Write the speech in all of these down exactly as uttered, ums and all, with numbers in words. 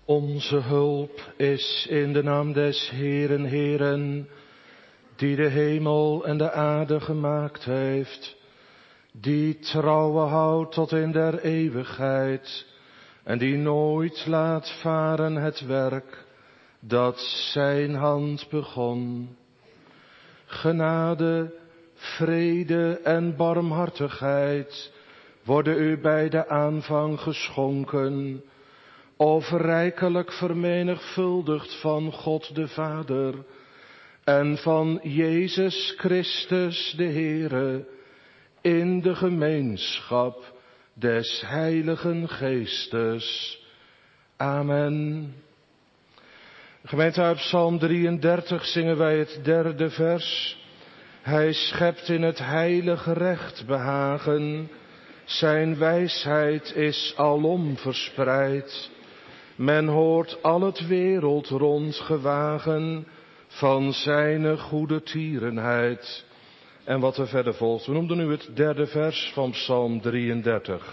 Onze hulp is in de naam des Heeren, Heeren, die de hemel en de aarde gemaakt heeft, die trouwe houdt tot in der eeuwigheid en die nooit laat varen het werk dat zijn hand begon. Genade, vrede en barmhartigheid worden u bij de aanvang geschonken, of rijkelijk vermenigvuldigd van God de Vader en van Jezus Christus de Heere, in de gemeenschap des Heiligen Geestes. Amen. Gemeente, uit Psalm drieëndertig zingen wij het derde vers. Hij schept in het heilige recht behagen, zijn wijsheid is alom verspreid. Men hoort al het wereld rond gewagen van zijn goede tierenheid. En wat er verder volgt, we noemden nu het derde vers van Psalm drieëndertig.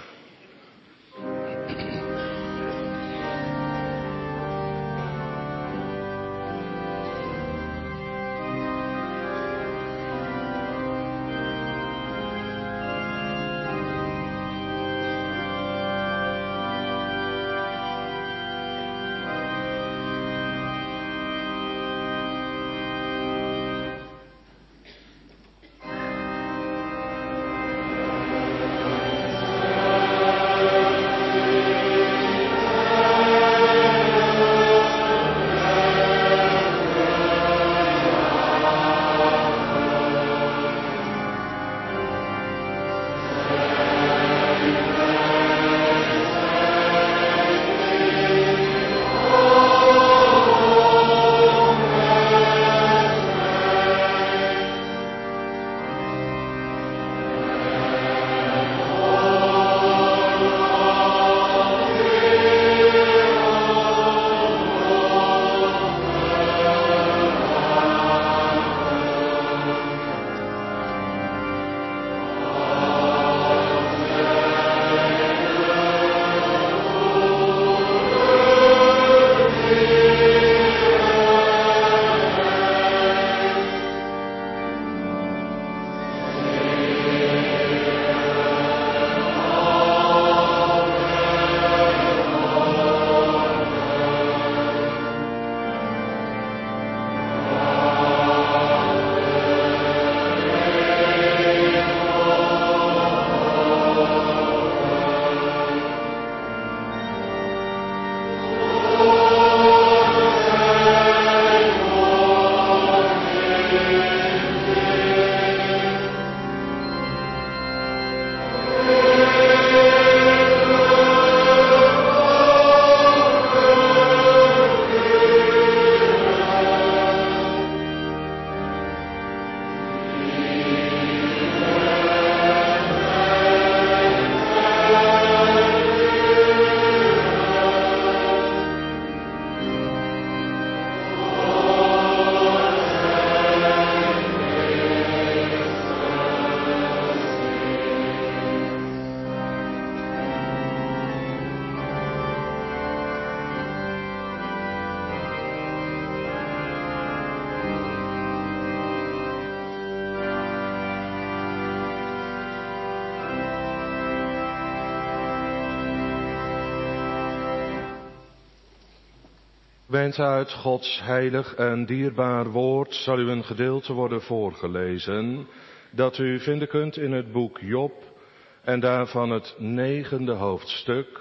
Gemeente, uit Gods heilig en dierbaar woord zal u een gedeelte worden voorgelezen dat u vinden kunt in het boek Job en daarvan het negende hoofdstuk.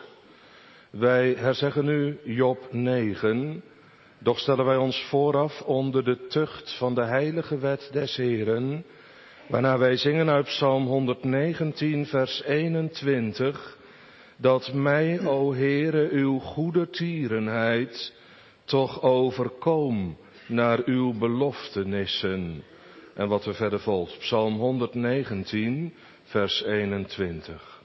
Wij herzeggen nu Job negen, doch stellen wij ons vooraf onder de tucht van de heilige wet des Heeren, waarna wij zingen uit Psalm honderdnegentien vers eenentwintig, dat mij, o Heere, uw goede tierenheid toch overkoom naar uw beloftenissen. En wat er verder volgt, Psalm honderdnegentien, vers eenentwintig.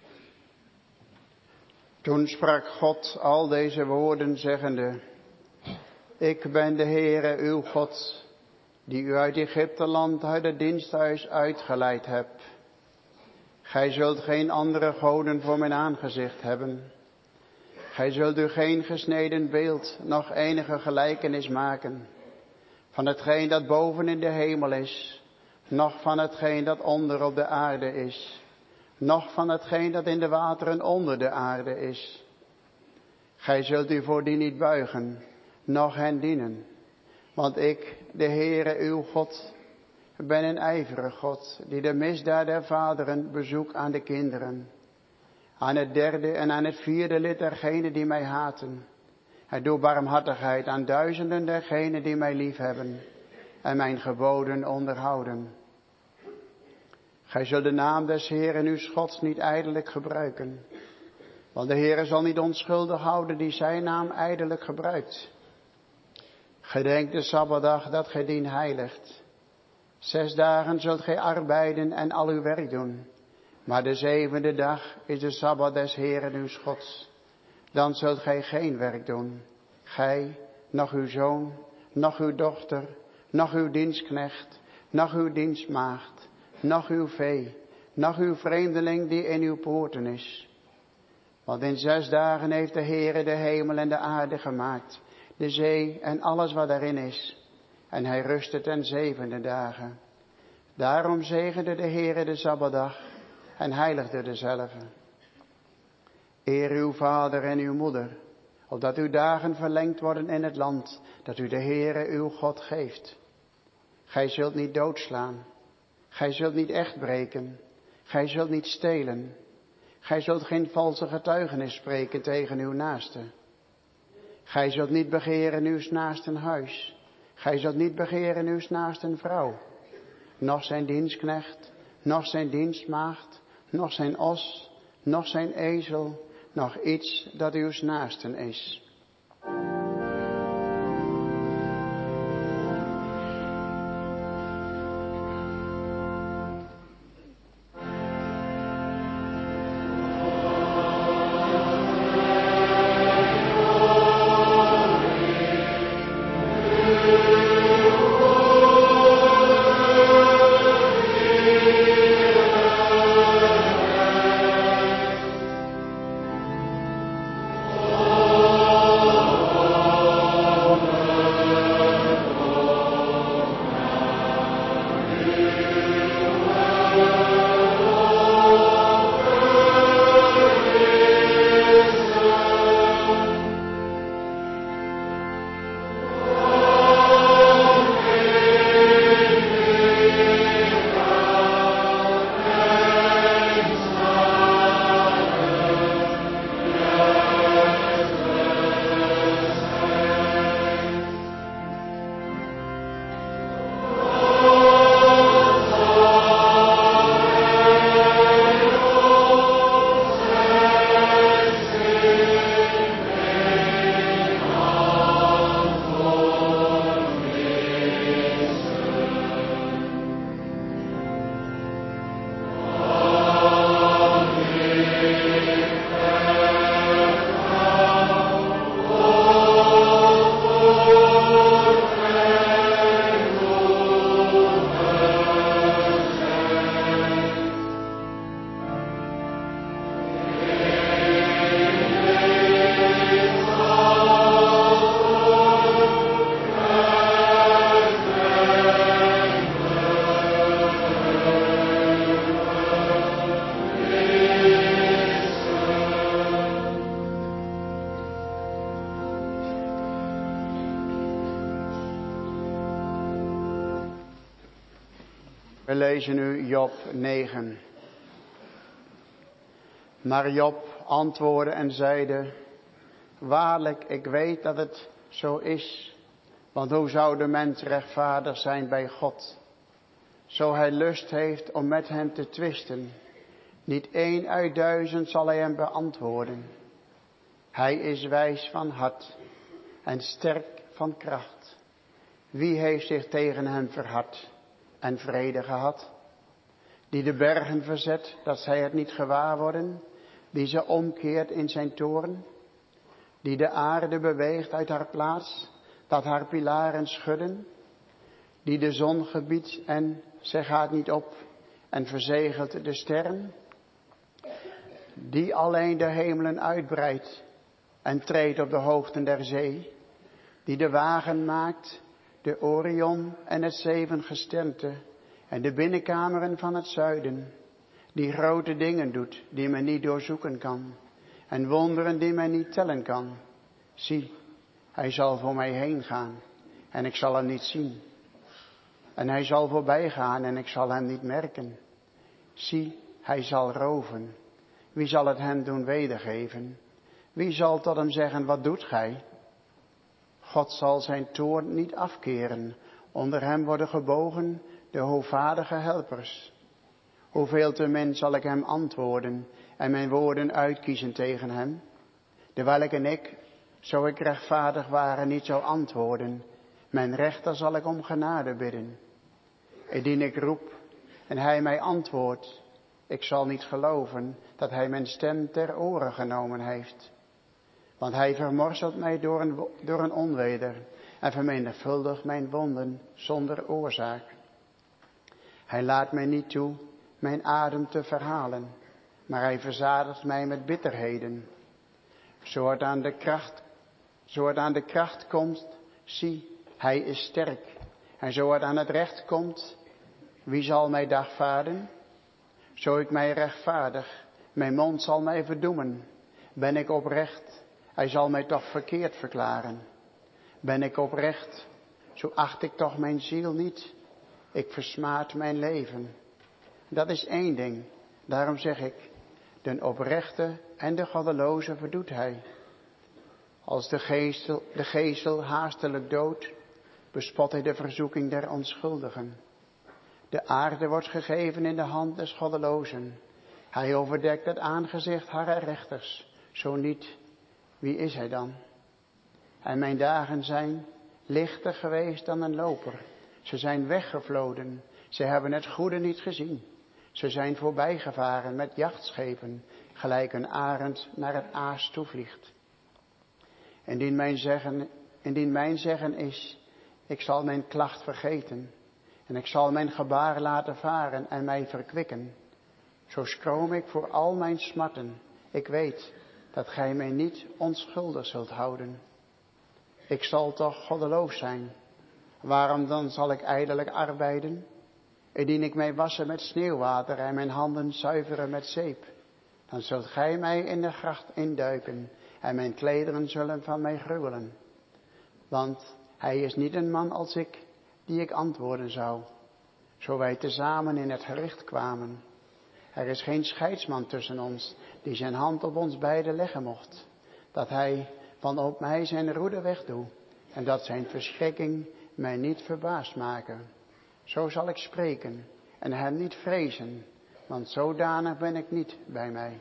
Toen sprak God al deze woorden zeggende: Ik ben de Heere uw God, die u uit Egypteland, uit het diensthuis uitgeleid hebt. Gij zult geen andere goden voor mijn aangezicht hebben. Gij zult u geen gesneden beeld, nog enige gelijkenis maken van hetgeen dat boven in de hemel is, noch van hetgeen dat onder op de aarde is, noch van hetgeen dat in de wateren onder de aarde is. Gij zult u voor die niet buigen, noch hen dienen, want ik, de Heere uw God, ben een ijverig God, die de misdaad der vaderen bezoekt aan de kinderen, aan het derde en aan het vierde lid dergenen die mij haten. Hij doet barmhartigheid aan duizenden dergenen die mij liefhebben en mijn geboden onderhouden. Gij zult de naam des Heeren uw Gods niet ijdelijk gebruiken, want de Heere zal niet onschuldig houden die zijn naam ijdelijk gebruikt. Gedenk de Sabbatdag dat gij dien heiligt. Zes dagen zult gij arbeiden en al uw werk doen, maar de zevende dag is de Sabbat des Heeren uw Gods. Dan zult gij geen werk doen, gij, noch uw zoon, noch uw dochter, noch uw dienstknecht, noch uw dienstmaagd, noch uw vee, noch uw vreemdeling die in uw poorten is. Want in zes dagen heeft de Heere de hemel en de aarde gemaakt, de zee en alles wat daarin is. En hij rustte ten zevende dagen. Daarom zegende de Heere de Sabbatdag en heiligde dezelve. Eer uw vader en uw moeder, opdat uw dagen verlengd worden in het land dat u de Heere uw God geeft. Gij zult niet doodslaan, gij zult niet echt breken, gij zult niet stelen, gij zult geen valse getuigenis spreken tegen uw naaste. Gij zult niet begeren uw naasten huis, gij zult niet begeren uw naasten vrouw, noch zijn dienstknecht, noch zijn dienstmaagd, noch zijn os, noch zijn ezel, nog iets dat uw naasten is. We lezen nu Job negen. Maar Job antwoordde en zeide: waarlijk, ik weet dat het zo is. Want hoe zou de mens rechtvaardig zijn bij God, zo hij lust heeft om met hem te twisten? Niet één uit duizend zal hij hem beantwoorden. Hij is wijs van hart en sterk van kracht. Wie heeft zich tegen hem verhard en vrede gehad? Die de bergen verzet, dat zij het niet gewaar worden, die ze omkeert in zijn toorn. Die de aarde beweegt uit haar plaats, dat haar pilaren schudden. Die de zon gebiedt en zij gaat niet op en verzegelt de sterren. Die alleen de hemelen uitbreidt en treedt op de hoogten der zee, die de wagen maakt, de Orion en het zevengesternte en de binnenkameren van het zuiden, die grote dingen doet die men niet doorzoeken kan en wonderen die men niet tellen kan. Zie, hij zal voor mij heen gaan en ik zal hem niet zien. En hij zal voorbij gaan en ik zal hem niet merken. Zie, hij zal roven. Wie zal het hem doen wedergeven? Wie zal tot hem zeggen, wat doet gij? God zal zijn toorn niet afkeren. Onder hem worden gebogen de hoogvaardige helpers. Hoeveel te min zal ik hem antwoorden en mijn woorden uitkiezen tegen hem? Terwijl ik en ik, zo ik rechtvaardig waren, niet zou antwoorden. Mijn rechter zal ik om genade bidden. Indien ik roep en hij mij antwoordt, ik zal niet geloven dat hij mijn stem ter oren genomen heeft. Want hij vermorselt mij door een, door een onweder en vermenigvuldigt mijn wonden zonder oorzaak. Hij laat mij niet toe mijn adem te verhalen, maar hij verzadigt mij met bitterheden. Zo het aan de kracht, zo het aan de kracht komt, zie, hij is sterk. En zo het aan het recht komt, wie zal mij dagvaarden? Zo ik mij rechtvaardig, mijn mond zal mij verdoemen. Ben ik oprecht, hij zal mij toch verkeerd verklaren. Ben ik oprecht, zo acht ik toch mijn ziel niet. Ik versmaad mijn leven. Dat is één ding, daarom zeg ik, de oprechte en de goddeloze verdoet hij. Als de geestel, de geestel haastelijk doodt, bespot hij de verzoeking der onschuldigen. De aarde wordt gegeven in de hand des goddelozen. Hij overdekt het aangezicht harer rechters. Zo niet, wie is hij dan? En mijn dagen zijn lichter geweest dan een loper. Ze zijn weggevloden. Ze hebben het goede niet gezien. Ze zijn voorbijgevaren met jachtschepen, gelijk een arend naar het aas toevliegt. Indien mijn zeggen, indien mijn zeggen is, ik zal mijn klacht vergeten. En ik zal mijn gebaar laten varen en mij verkwikken. Zo schroom ik voor al mijn smarten. Ik weet dat gij mij niet onschuldig zult houden. Ik zal toch goddeloos zijn. Waarom dan zal ik ijdelijk arbeiden? Indien ik mij wassen met sneeuwwater en mijn handen zuiveren met zeep. Dan zult gij mij in de gracht induiken en mijn klederen zullen van mij gruwelen. Want hij is niet een man als ik, die ik antwoorden zou, zo wij tezamen in het gericht kwamen. Er is geen scheidsman tussen ons, die zijn hand op ons beiden leggen mocht, dat hij van op mij zijn roede wegdoe, en dat zijn verschrikking mij niet verbaasd maken. Zo zal ik spreken en hem niet vrezen, want zodanig ben ik niet bij mij.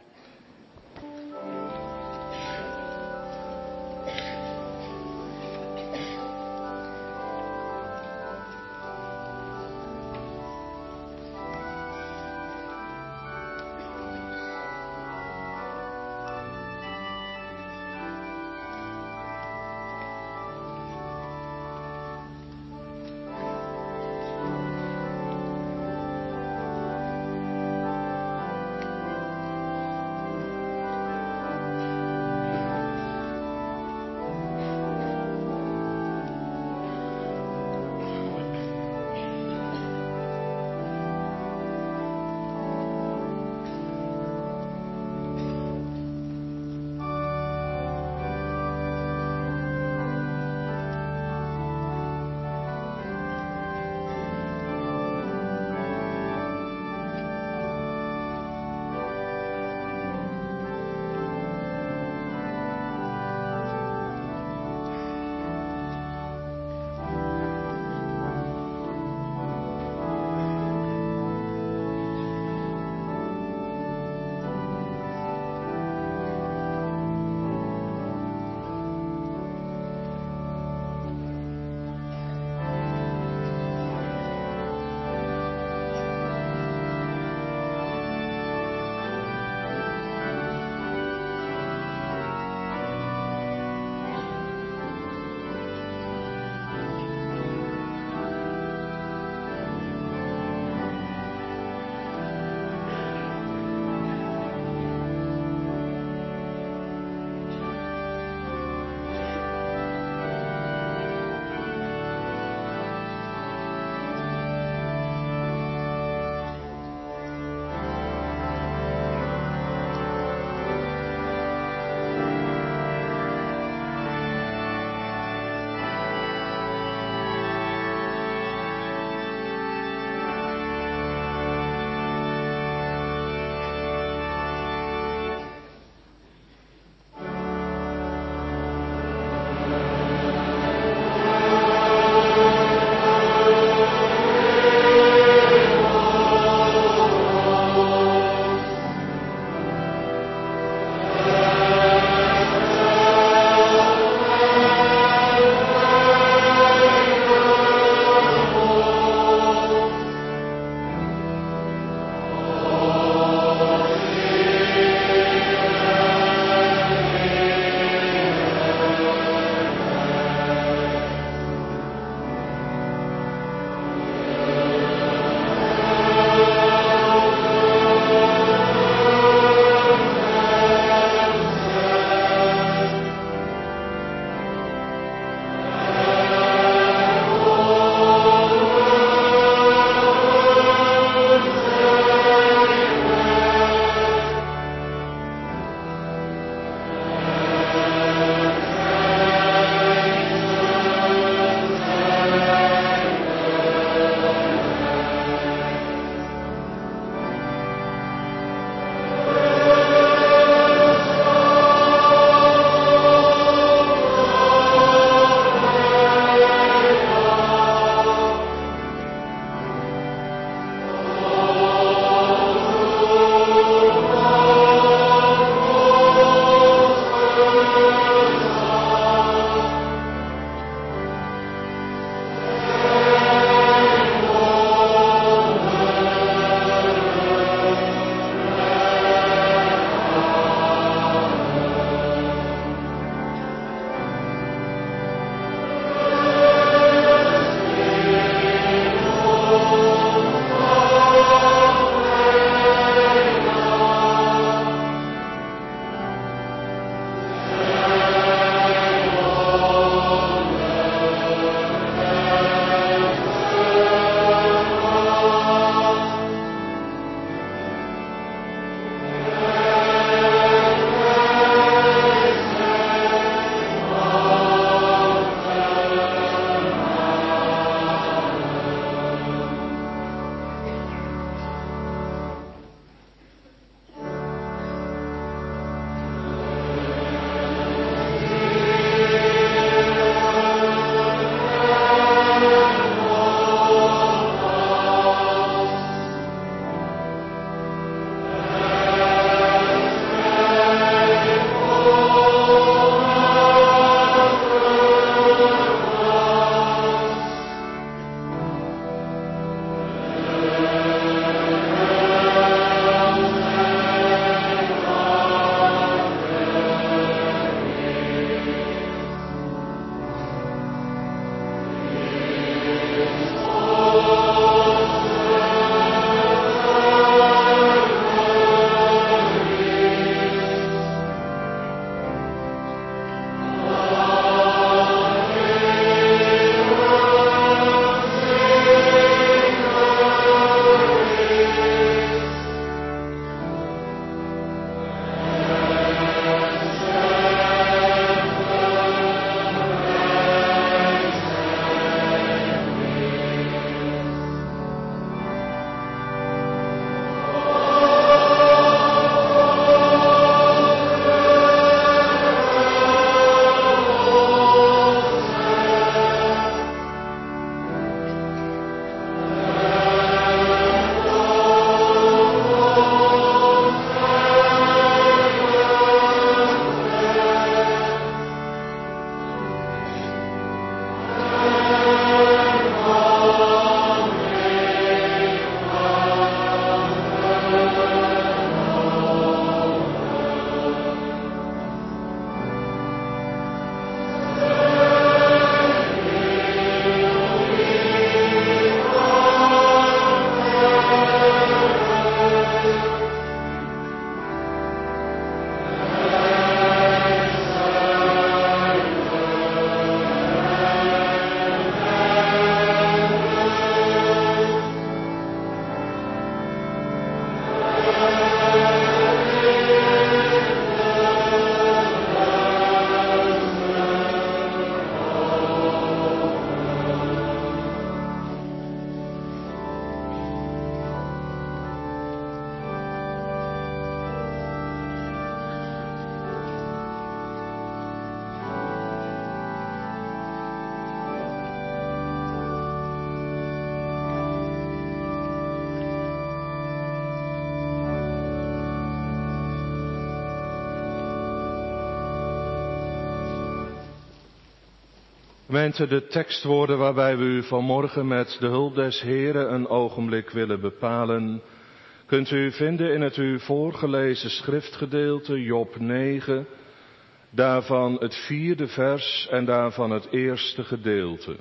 Gemeente, de tekstwoorden waarbij we u vanmorgen met de hulp des Heren een ogenblik willen bepalen, kunt u vinden in het u voorgelezen schriftgedeelte Job negen, daarvan het vierde vers en daarvan het eerste gedeelte.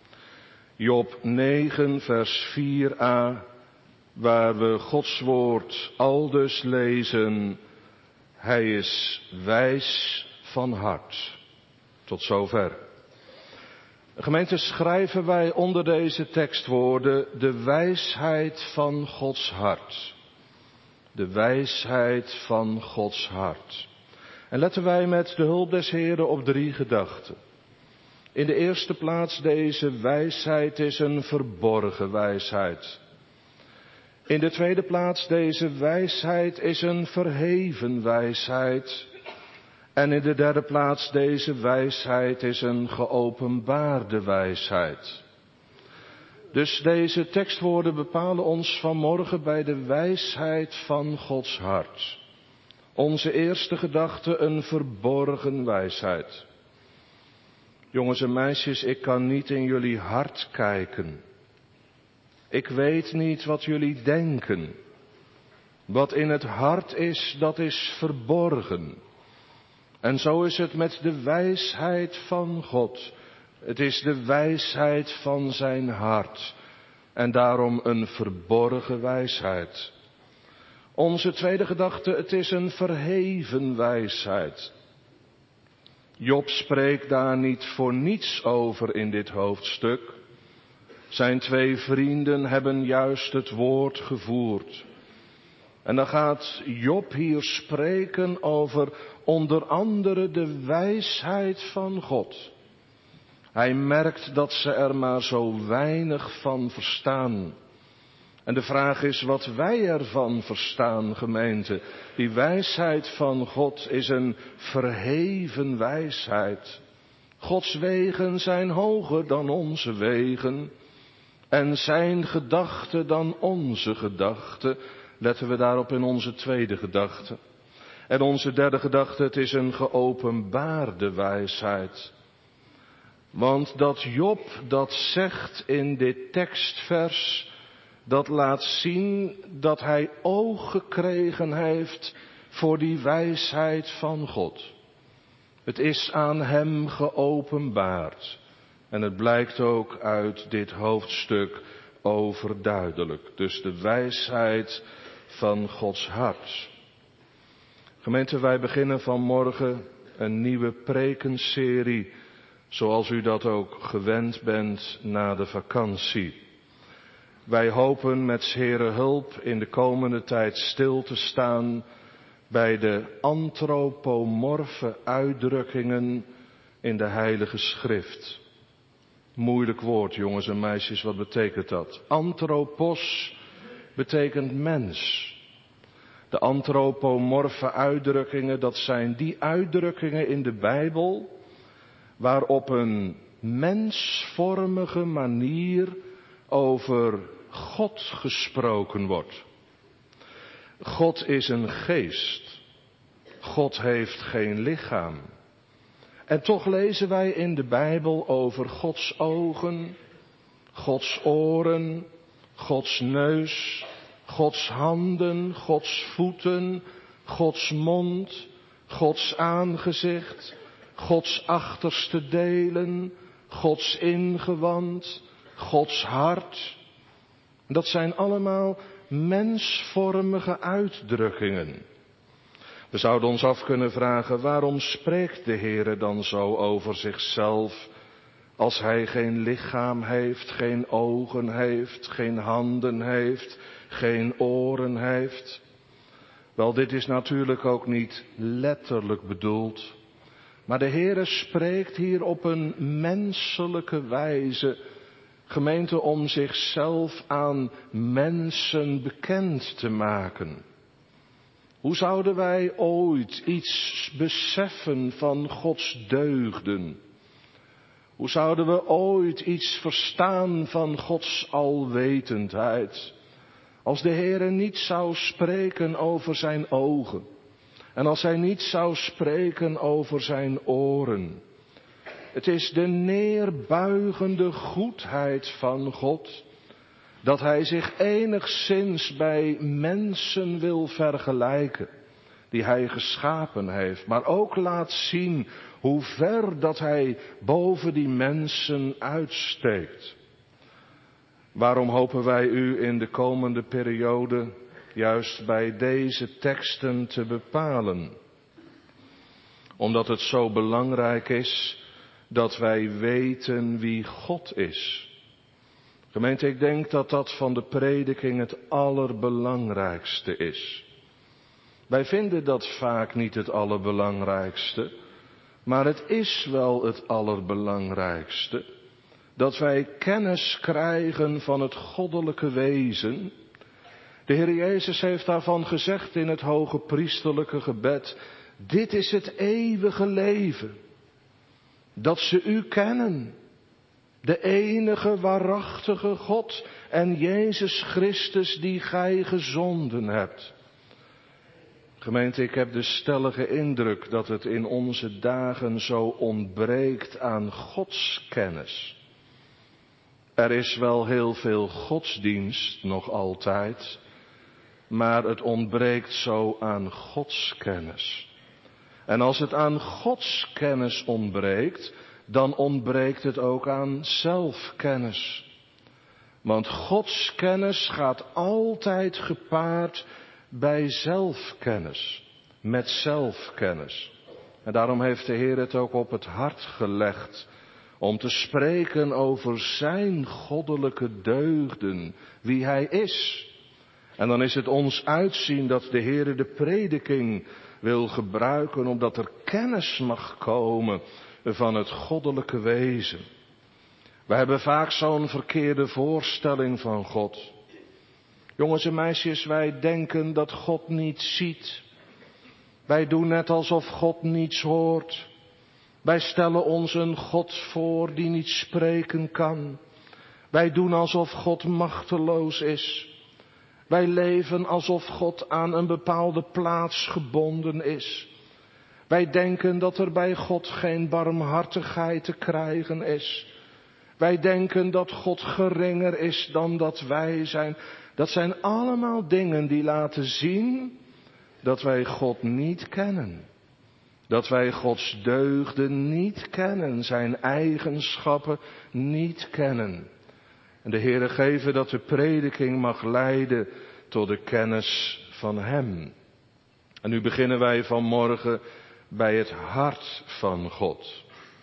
Job negen vers vier a, waar we Gods woord aldus lezen: Hij is wijs van hart. Tot zover. Gemeente, schrijven wij onder deze tekstwoorden de wijsheid van Gods hart. De wijsheid van Gods hart. En letten wij met de hulp des Heren op drie gedachten. In de eerste plaats, deze wijsheid is een verborgen wijsheid. In de tweede plaats, deze wijsheid is een verheven wijsheid. En in de derde plaats, deze wijsheid is een geopenbaarde wijsheid. Dus deze tekstwoorden bepalen ons vanmorgen bij de wijsheid van Gods hart. Onze eerste gedachte, een verborgen wijsheid. Jongens en meisjes, ik kan niet in jullie hart kijken. Ik weet niet wat jullie denken. Wat in het hart is, dat is verborgen. En zo is het met de wijsheid van God. Het is de wijsheid van zijn hart. En daarom een verborgen wijsheid. Onze tweede gedachte, het is een verheven wijsheid. Job spreekt daar niet voor niets over in dit hoofdstuk. Zijn twee vrienden hebben juist het woord gevoerd. En dan gaat Job hier spreken over onder andere de wijsheid van God. Hij merkt dat ze er maar zo weinig van verstaan. En de vraag is wat wij ervan verstaan, gemeente. Die wijsheid van God is een verheven wijsheid. Gods wegen zijn hoger dan onze wegen. En zijn gedachten dan onze gedachten. Letten we daarop in onze tweede gedachte. En onze derde gedachte, het is een geopenbaarde wijsheid. Want dat Job dat zegt in dit tekstvers, dat laat zien dat hij oog gekregen heeft voor die wijsheid van God. Het is aan hem geopenbaard. En het blijkt ook uit dit hoofdstuk overduidelijk. Dus de wijsheid van Gods hart. Gemeente, wij beginnen vanmorgen een nieuwe prekenserie, zoals u dat ook gewend bent na de vakantie. Wij hopen met 's Heren hulp in de komende tijd stil te staan bij de antropomorfe uitdrukkingen in de Heilige Schrift. Moeilijk woord, jongens en meisjes, wat betekent dat? Anthropos betekent mens. De antropomorfe uitdrukkingen, dat zijn die uitdrukkingen in de Bijbel waarop een mensvormige manier over God gesproken wordt. God is een geest. God heeft geen lichaam. En toch lezen wij in de Bijbel over Gods ogen, Gods oren, Gods neus, Gods handen, Gods voeten, Gods mond, Gods aangezicht, Gods achterste delen, Gods ingewand, Gods hart. Dat zijn allemaal mensvormige uitdrukkingen. We zouden ons af kunnen vragen, waarom spreekt de Heere dan zo over zichzelf, als hij geen lichaam heeft, geen ogen heeft, geen handen heeft, geen oren heeft? Wel, dit is natuurlijk ook niet letterlijk bedoeld, maar de Heere spreekt hier op een menselijke wijze, gemeente, om zichzelf aan mensen bekend te maken. Hoe zouden wij ooit iets beseffen van Gods deugden? Hoe zouden we ooit iets verstaan van Gods alwetendheid, als de Heere niet zou spreken over zijn ogen en als hij niet zou spreken over zijn oren? Het is de neerbuigende goedheid van God, dat hij zich enigszins bij mensen wil vergelijken, die hij geschapen heeft, maar ook laat zien hoe ver dat hij boven die mensen uitsteekt. Waarom hopen wij u in de komende periode juist bij deze teksten te bepalen? Omdat het zo belangrijk is dat wij weten wie God is. Gemeente, ik denk dat dat van de prediking het allerbelangrijkste is. Wij vinden dat vaak niet het allerbelangrijkste, maar het is wel het allerbelangrijkste. Dat wij kennis krijgen van het goddelijke wezen. De Heer Jezus heeft daarvan gezegd in het hoge priesterlijke gebed: dit is het eeuwige leven. Dat ze u kennen. De enige waarachtige God en Jezus Christus die gij gezonden hebt. Gemeente, ik heb de stellige indruk dat het in onze dagen zo ontbreekt aan godskennis. Er is wel heel veel godsdienst nog altijd, maar het ontbreekt zo aan godskennis. En als het aan godskennis ontbreekt, dan ontbreekt het ook aan zelfkennis. Want godskennis gaat altijd gepaard bij zelfkennis, met zelfkennis. En daarom heeft de Heer het ook op het hart gelegd om te spreken over zijn goddelijke deugden, wie hij is. En dan is het ons uitzien dat de Heer de prediking wil gebruiken, omdat er kennis mag komen van het goddelijke wezen. We hebben vaak zo'n verkeerde voorstelling van God. Jongens en meisjes, wij denken dat God niet ziet. Wij doen net alsof God niets hoort. Wij stellen ons een God voor die niet spreken kan. Wij doen alsof God machteloos is. Wij leven alsof God aan een bepaalde plaats gebonden is. Wij denken dat er bij God geen barmhartigheid te krijgen is. Wij denken dat God geringer is dan dat wij zijn. Dat zijn allemaal dingen die laten zien dat wij God niet kennen. Dat wij Gods deugden niet kennen, zijn eigenschappen niet kennen. En de Heere geven dat de prediking mag leiden tot de kennis van Hem. En nu beginnen wij vanmorgen bij het hart van God.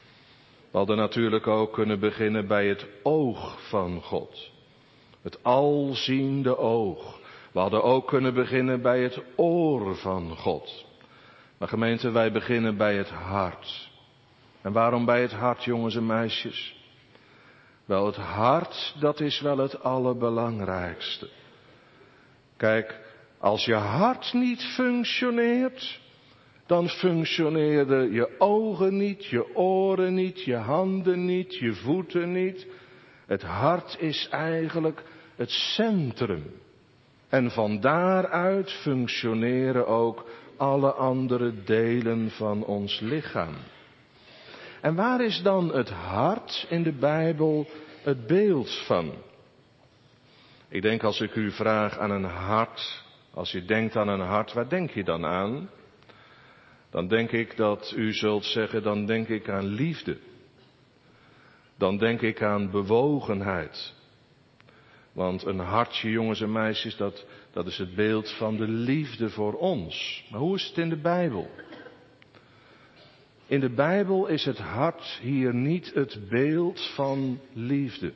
We hadden natuurlijk ook kunnen beginnen bij het oog van God. Het alziende oog. We hadden ook kunnen beginnen bij het oor van God. Maar gemeente, wij beginnen bij het hart. En waarom bij het hart, jongens en meisjes? Wel, het hart, dat is wel het allerbelangrijkste. Kijk, als je hart niet functioneert, dan functioneerden je ogen niet, je oren niet, je handen niet, je voeten niet. Het hart is eigenlijk het centrum. En van daaruit functioneren ook alle andere delen van ons lichaam. En waar is dan het hart in de Bijbel het beeld van? Ik denk als ik u vraag aan een hart, als je denkt aan een hart, waar denk je dan aan? Dan denk ik dat u zult zeggen, dan denk ik aan liefde. Dan denk ik aan bewogenheid. Want een hartje, jongens en meisjes, dat, dat is het beeld van de liefde voor ons. Maar hoe is het in de Bijbel? In de Bijbel is het hart hier niet het beeld van liefde.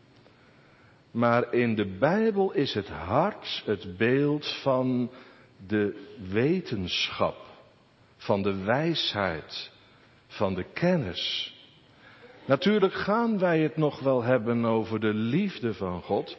Maar in de Bijbel is het hart het beeld van de wetenschap, van de wijsheid, van de kennis. Natuurlijk gaan wij het nog wel hebben over de liefde van God.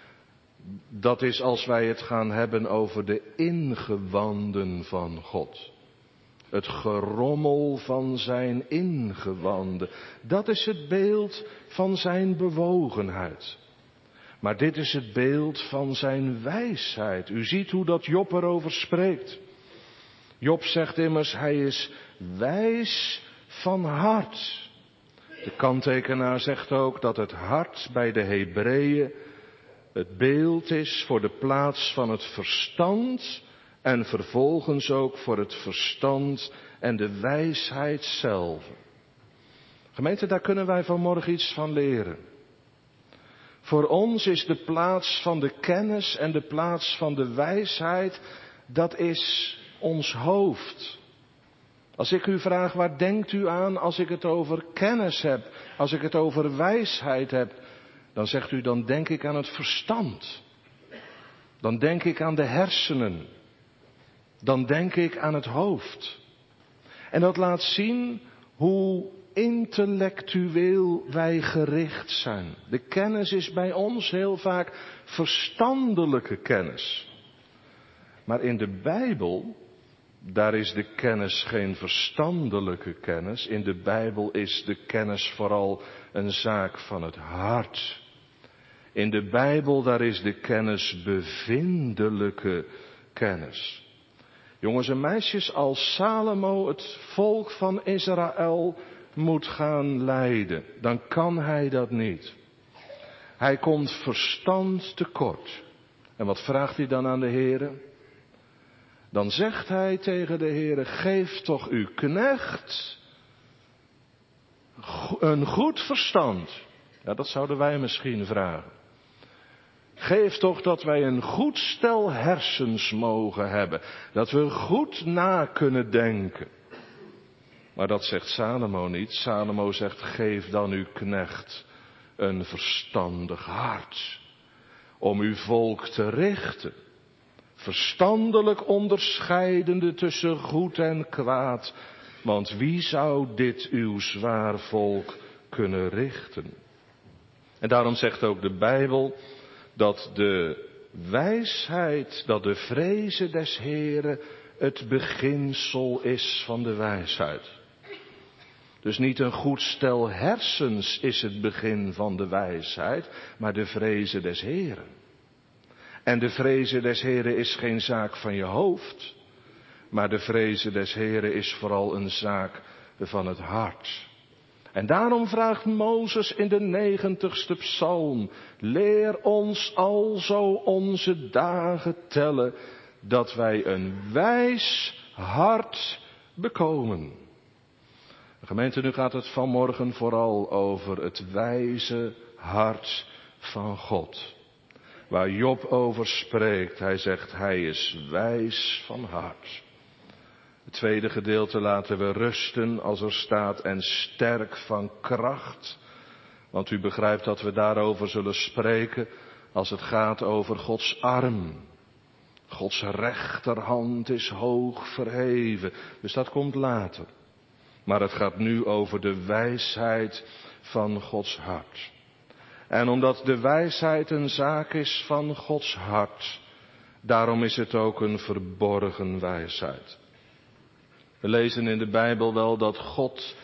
Dat is als wij het gaan hebben over de ingewanden van God. Het gerommel van zijn ingewanden. Dat is het beeld van zijn bewogenheid. Maar dit is het beeld van zijn wijsheid. U ziet hoe dat Job erover spreekt. Job zegt immers, hij is wijs van hart. De kanttekenaar zegt ook dat het hart bij de Hebreeën het beeld is voor de plaats van het verstand en vervolgens ook voor het verstand en de wijsheid zelf. Gemeente, daar kunnen wij vanmorgen iets van leren. Voor ons is de plaats van de kennis en de plaats van de wijsheid, dat is ons hoofd. Als ik u vraag, waar denkt u aan als ik het over kennis heb, als ik het over wijsheid heb, dan zegt u, dan denk ik aan het verstand. Dan denk ik aan de hersenen. Dan denk ik aan het hoofd. En dat laat zien hoe intellectueel wij gericht zijn. De kennis is bij ons heel vaak verstandelijke kennis. Maar in de Bijbel, daar is de kennis geen verstandelijke kennis. In de Bijbel is de kennis vooral een zaak van het hart. In de Bijbel, daar is de kennis bevindelijke kennis. Jongens en meisjes, als Salomo het volk van Israël moet gaan leiden, dan kan hij dat niet. Hij komt verstand tekort. En wat vraagt hij dan aan de Heere? Dan zegt hij tegen de Heere, geef toch uw knecht een goed verstand. Ja, dat zouden wij misschien vragen. Geef toch dat wij een goed stel hersens mogen hebben. Dat we goed na kunnen denken. Maar dat zegt Salomo niet. Salomo zegt, geef dan uw knecht een verstandig hart. Om uw volk te richten. Verstandelijk onderscheidende tussen goed en kwaad. Want wie zou dit uw zwaar volk kunnen richten? En daarom zegt ook de Bijbel dat de wijsheid, dat de vreze des Heeren het beginsel is van de wijsheid. Dus niet een goed stel hersens is het begin van de wijsheid, maar de vreze des Heeren. En de vreze des Heeren is geen zaak van je hoofd, maar de vreze des Heeren is vooral een zaak van het hart. En daarom vraagt Mozes in de negentigste psalm, leer ons alzo onze dagen tellen, dat wij een wijs hart bekomen. Gemeente, nu gaat het vanmorgen vooral over het wijze hart van God. Waar Job over spreekt, hij zegt, hij is wijs van hart. Het tweede gedeelte laten we rusten als er staat en sterk van kracht. Want u begrijpt dat we daarover zullen spreken als het gaat over Gods arm. Gods rechterhand is hoog verheven. Dus dat komt later. Maar het gaat nu over de wijsheid van Gods hart. En omdat de wijsheid een zaak is van Gods hart, daarom is het ook een verborgen wijsheid. We lezen in de Bijbel wel dat God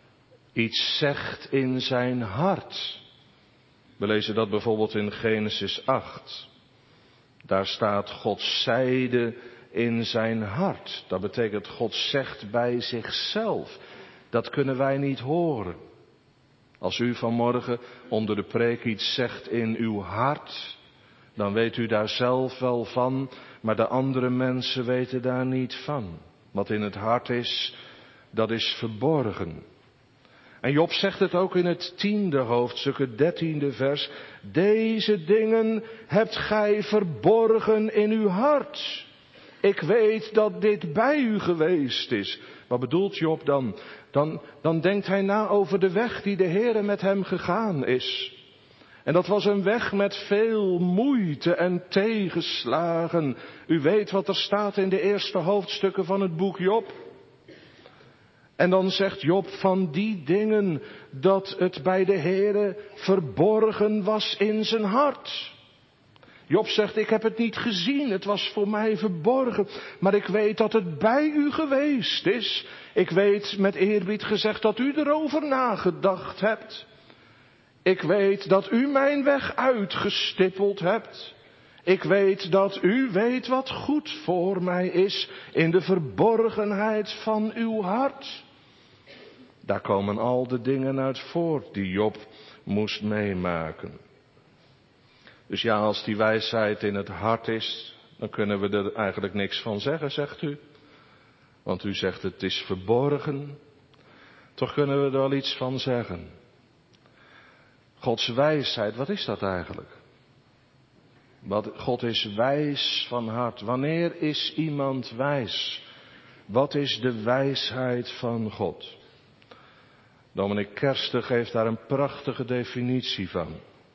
iets zegt in zijn hart. We lezen dat bijvoorbeeld in Genesis acht. Daar staat God zeide in zijn hart. Dat betekent God zegt bij zichzelf. Dat kunnen wij niet horen. Als u vanmorgen onder de preek iets zegt in uw hart, dan weet u daar zelf wel van, maar de andere mensen weten daar niet van. Wat in het hart is, dat is verborgen. En Job zegt het ook in het tiende hoofdstuk, het dertiende vers. Deze dingen hebt gij verborgen in uw hart. Ik weet dat dit bij u geweest is. Wat bedoelt Job dan? Dan, dan denkt hij na over de weg die de Heere met hem gegaan is. En dat was een weg met veel moeite en tegenslagen. U weet wat er staat in de eerste hoofdstukken van het boek Job. En dan zegt Job van die dingen dat het bij de Heere verborgen was in zijn hart. Job zegt, ik heb het niet gezien, het was voor mij verborgen, maar ik weet dat het bij u geweest is. Ik weet met eerbied gezegd dat u erover nagedacht hebt. Ik weet dat u mijn weg uitgestippeld hebt. Ik weet dat u weet wat goed voor mij is in de verborgenheid van uw hart. Daar komen al de dingen uit voort die Job moest meemaken. Dus ja, als die wijsheid in het hart is, dan kunnen we er eigenlijk niks van zeggen, zegt u. Want u zegt het is verborgen. Toch kunnen we er wel iets van zeggen. Gods wijsheid, wat is dat eigenlijk? Wat, God is wijs van hart. Wanneer is iemand wijs? Wat is de wijsheid van God? Dominee Kersten geeft daar een prachtige definitie van.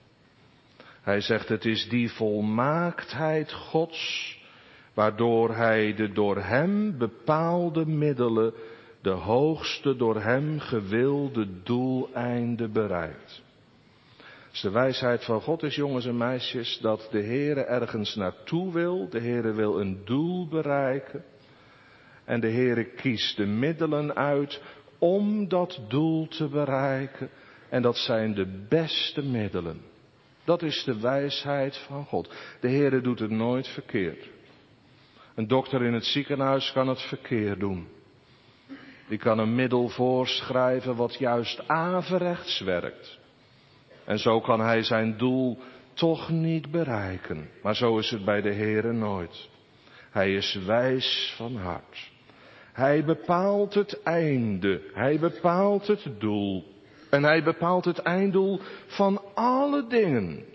Hij zegt het is die volmaaktheid Gods, waardoor hij de door hem bepaalde middelen, de hoogste door hem gewilde doeleinden bereikt. Dus de wijsheid van God is, jongens en meisjes, dat de Heere ergens naartoe wil. De Heere wil een doel bereiken. En de Heere kiest de middelen uit om dat doel te bereiken. En dat zijn de beste middelen. Dat is de wijsheid van God. De Heere doet het nooit verkeerd. Een dokter in het ziekenhuis kan het verkeerd doen. Die kan een middel voorschrijven wat juist averechts werkt. En zo kan hij zijn doel toch niet bereiken. Maar zo is het bij de Heere nooit. Hij is wijs van hart. Hij bepaalt het einde. Hij bepaalt het doel. En hij bepaalt het einddoel van alle dingen.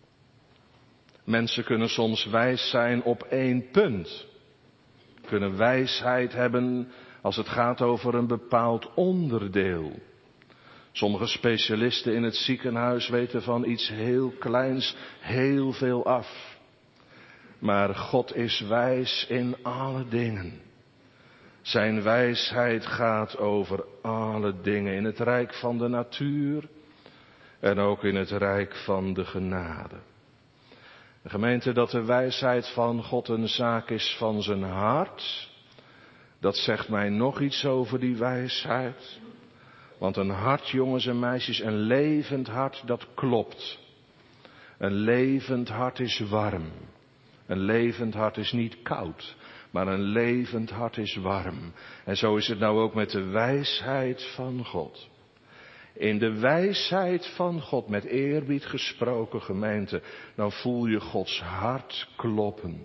Mensen kunnen soms wijs zijn op één punt. Kunnen wijsheid hebben als het gaat over een bepaald onderdeel. Sommige specialisten in het ziekenhuis weten van iets heel kleins heel veel af. Maar God is wijs in alle dingen. Zijn wijsheid gaat over alle dingen. In het rijk van de natuur en ook in het rijk van de genade. De gemeente, dat de wijsheid van God een zaak is van zijn hart. Dat zegt mij nog iets over die wijsheid. Want een hart, jongens en meisjes, een levend hart, dat klopt. Een levend hart is warm. Een levend hart is niet koud, maar een levend hart is warm. En zo is het nou ook met de wijsheid van God. In de wijsheid van God, met eerbied gesproken gemeente, dan voel je Gods hart kloppen.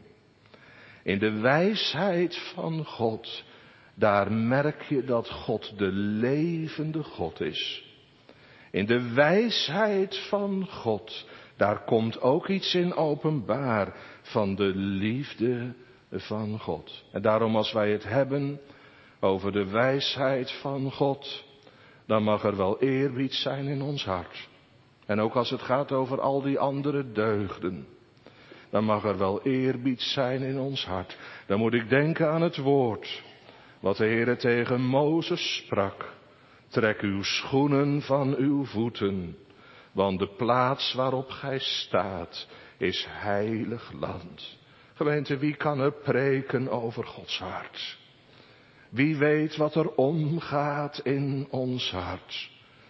In de wijsheid van God, daar merk je dat God de levende God is. In de wijsheid van God, daar komt ook iets in openbaar van de liefde van God. En daarom als wij het hebben over de wijsheid van God, dan mag er wel eerbied zijn in ons hart. En ook als het gaat over al die andere deugden, dan mag er wel eerbied zijn in ons hart. Dan moet ik denken aan het woord wat de Heere tegen Mozes sprak. Trek uw schoenen van uw voeten, want de plaats waarop gij staat is heilig land. Gemeente, wie kan er preken over Gods hart? Wie weet wat er omgaat in ons hart?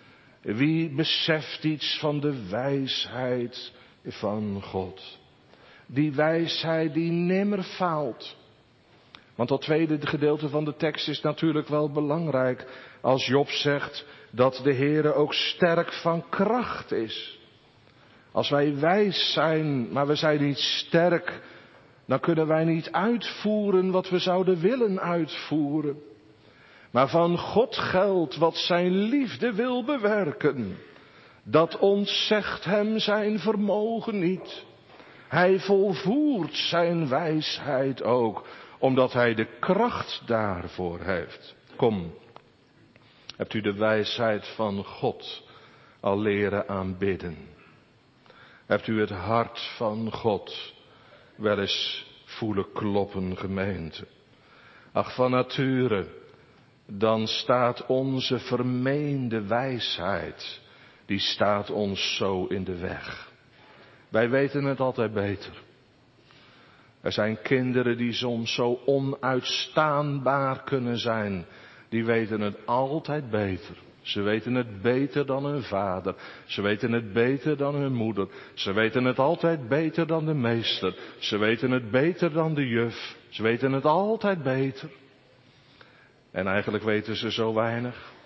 Wie beseft iets van de wijsheid van God? Die wijsheid die nimmer faalt. Want dat tweede gedeelte van de tekst is natuurlijk wel belangrijk. Als Job zegt dat de Heere ook sterk van kracht is. Als wij wijs zijn, maar we zijn niet sterk, dan kunnen wij niet uitvoeren wat we zouden willen uitvoeren. Maar van God geldt wat zijn liefde wil bewerken. Dat ontzegt hem zijn vermogen niet. Hij volvoert zijn wijsheid ook, omdat hij de kracht daarvoor heeft. Kom, hebt u de wijsheid van God al leren aanbidden? Hebt u het hart van God wel eens voelen kloppen, gemeente? Ach, van nature, dan staat onze vermeende wijsheid, die staat ons zo in de weg. Wij weten het altijd beter. Er zijn kinderen die soms zo onuitstaanbaar kunnen zijn. Die weten het altijd beter. Ze weten het beter dan hun vader. Ze weten het beter dan hun moeder. Ze weten het altijd beter dan de meester. Ze weten het beter dan de juf. Ze weten het altijd beter. En eigenlijk weten ze zo weinig.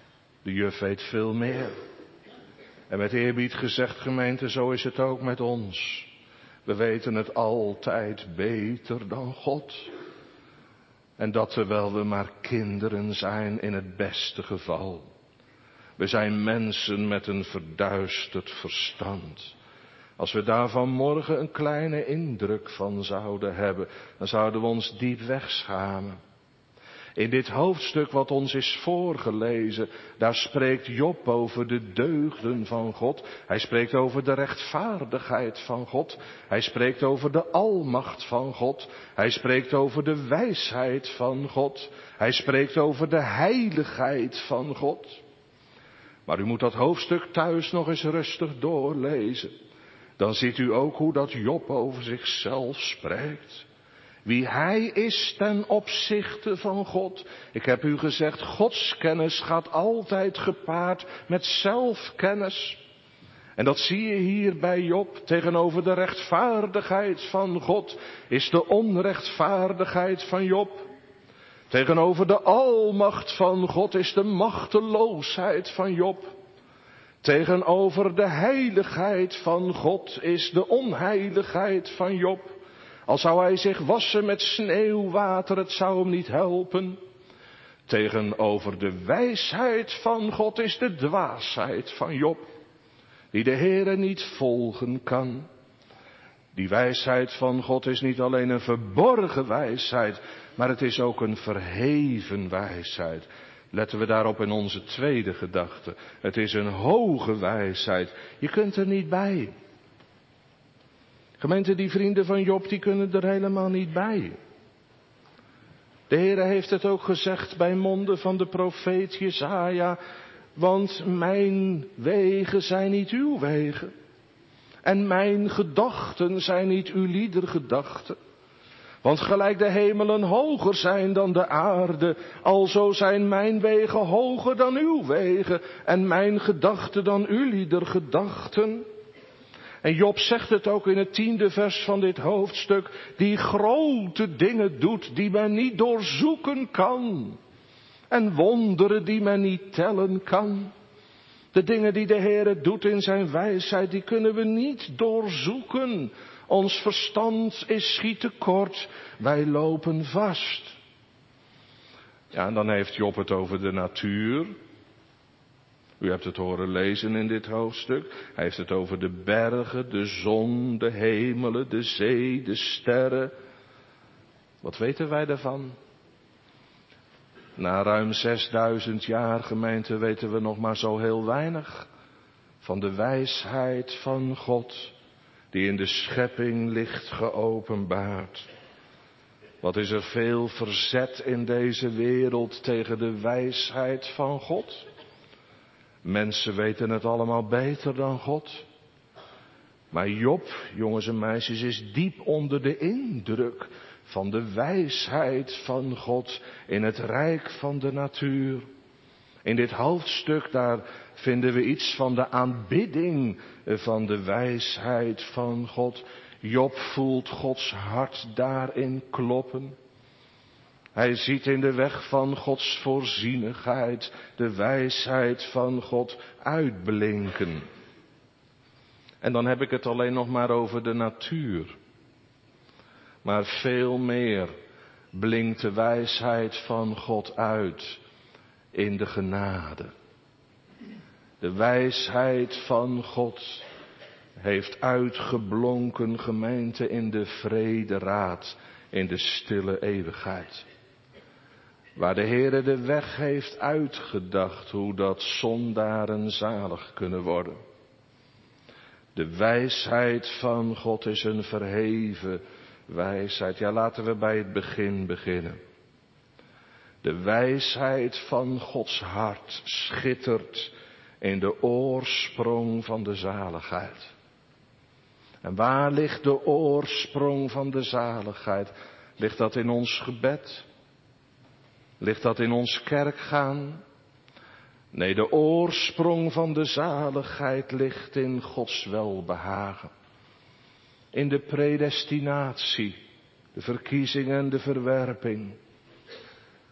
De juf weet veel meer. En met eerbied gezegd, gemeente, zo is het ook met ons. We weten het altijd beter dan God. En dat terwijl we maar kinderen zijn in het beste geval. We zijn mensen met een verduisterd verstand. Als we daar vanmorgen een kleine indruk van zouden hebben, dan zouden we ons diep wegschamen. In dit hoofdstuk wat ons is voorgelezen, daar spreekt Job over de deugden van God. Hij spreekt over de rechtvaardigheid van God. Hij spreekt over de almacht van God. Hij spreekt over de wijsheid van God. Hij spreekt over de heiligheid van God. Maar u moet dat hoofdstuk thuis nog eens rustig doorlezen. Dan ziet u ook hoe dat Job over zichzelf spreekt. Wie hij is ten opzichte van God. Ik heb u gezegd, godskennis gaat altijd gepaard met zelfkennis. En dat zie je hier bij Job. Tegenover de rechtvaardigheid van God is de onrechtvaardigheid van Job. Tegenover de almacht van God is de machteloosheid van Job. Tegenover de heiligheid van God is de onheiligheid van Job. Al zou hij zich wassen met sneeuwwater, het zou hem niet helpen. Tegenover de wijsheid van God is de dwaasheid van Job, die de Heere niet volgen kan. Die wijsheid van God is niet alleen een verborgen wijsheid, maar het is ook een verheven wijsheid. Letten we daarop in onze tweede gedachte. Het is een hoge wijsheid. Je kunt er niet bij. Gemeente, die vrienden van Job, die kunnen er helemaal niet bij. De Heere heeft het ook gezegd bij monden van de profeet Jesaja. Want mijn wegen zijn niet uw wegen. En mijn gedachten zijn niet uw lieder gedachten. Want gelijk de hemelen hoger zijn dan de aarde, alzo zijn mijn wegen hoger dan uw wegen. En mijn gedachten dan uw lieder gedachten. En Job zegt het ook in het tiende vers van dit hoofdstuk. Die grote dingen doet die men niet doorzoeken kan. En wonderen die men niet tellen kan. De dingen die de Heere doet in zijn wijsheid, die kunnen we niet doorzoeken. Ons verstand is schiet tekort. Wij lopen vast. Ja, en dan heeft Job het over de natuur. U hebt het horen lezen in dit hoofdstuk. Hij heeft het over de bergen, de zon, de hemelen, de zee, de sterren. Wat weten wij daarvan? Na ruim zesduizend jaar, gemeente, weten we nog maar zo heel weinig van de wijsheid van God, die in de schepping ligt geopenbaard. Wat is er veel verzet in deze wereld tegen de wijsheid van God? Mensen weten het allemaal beter dan God. Maar Job, jongens en meisjes, is diep onder de indruk van de wijsheid van God in het rijk van de natuur. In dit hoofdstuk, daar vinden we iets van de aanbidding van de wijsheid van God. Job voelt Gods hart daarin kloppen. Hij ziet in de weg van Gods voorzienigheid de wijsheid van God uitblinken. En dan heb ik het alleen nog maar over de natuur. Maar veel meer blinkt de wijsheid van God uit in de genade. De wijsheid van God heeft uitgeblonken, gemeente, in de vrederaad, in de stille eeuwigheid. Waar de Heere de weg heeft uitgedacht, hoe dat zondaren zalig kunnen worden. De wijsheid van God is een verheven wijsheid. Ja, laten we bij het begin beginnen. De wijsheid van Gods hart schittert in de oorsprong van de zaligheid. En waar ligt de oorsprong van de zaligheid? Ligt dat in ons gebed? Ligt dat in ons kerkgaan? Nee, de oorsprong van de zaligheid ligt in Gods welbehagen. In de predestinatie, de verkiezing en de verwerping.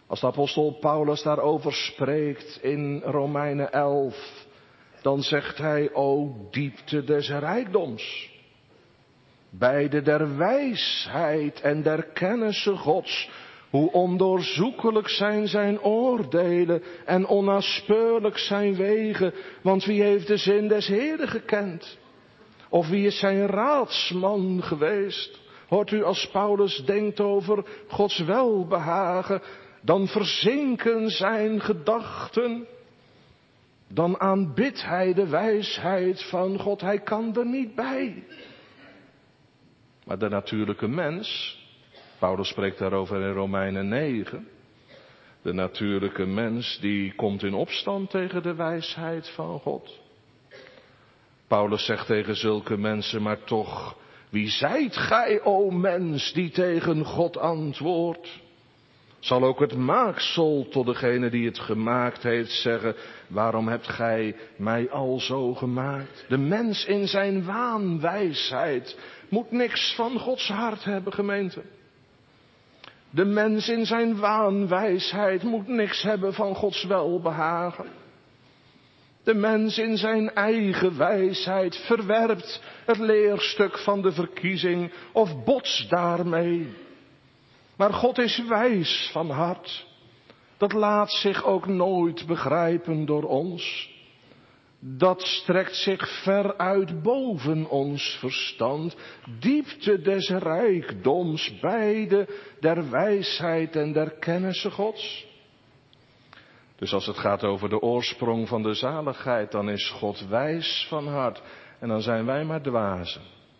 Als de apostel Paulus daarover spreekt in Romeinen elf, dan zegt hij, o diepte des rijkdoms, beide der wijsheid en der kennisse Gods, hoe ondoorzoekelijk zijn zijn oordelen en onnaspeurlijk zijn wegen, want wie heeft de zin des Heeren gekend? Of wie is zijn raadsman geweest? Hoort u, als Paulus denkt over Gods welbehagen, dan verzinken zijn gedachten. Dan aanbidt hij de wijsheid van God. Hij kan er niet bij. Maar de natuurlijke mens, Paulus spreekt daarover in Romeinen negen. De natuurlijke mens die komt in opstand tegen de wijsheid van God. Paulus zegt tegen zulke mensen, maar toch, wie zijt gij, o mens, die tegen God antwoordt? Zal ook het maaksel tot degene die het gemaakt heeft zeggen, waarom hebt gij mij al zo gemaakt? De mens in zijn waanwijsheid moet niks van Gods hart hebben, gemeente. De mens in zijn waanwijsheid moet niks hebben van Gods welbehagen. De mens in zijn eigen wijsheid verwerpt het leerstuk van de verkiezing of botst daarmee. Maar God is wijs van hart. Dat laat zich ook nooit begrijpen door ons. Dat strekt zich ver uit boven ons verstand. Diepte des rijkdoms, beide der wijsheid en der kennisse Gods. Dus als het gaat over de oorsprong van de zaligheid, dan is God wijs van hart. En dan zijn wij maar dwazen.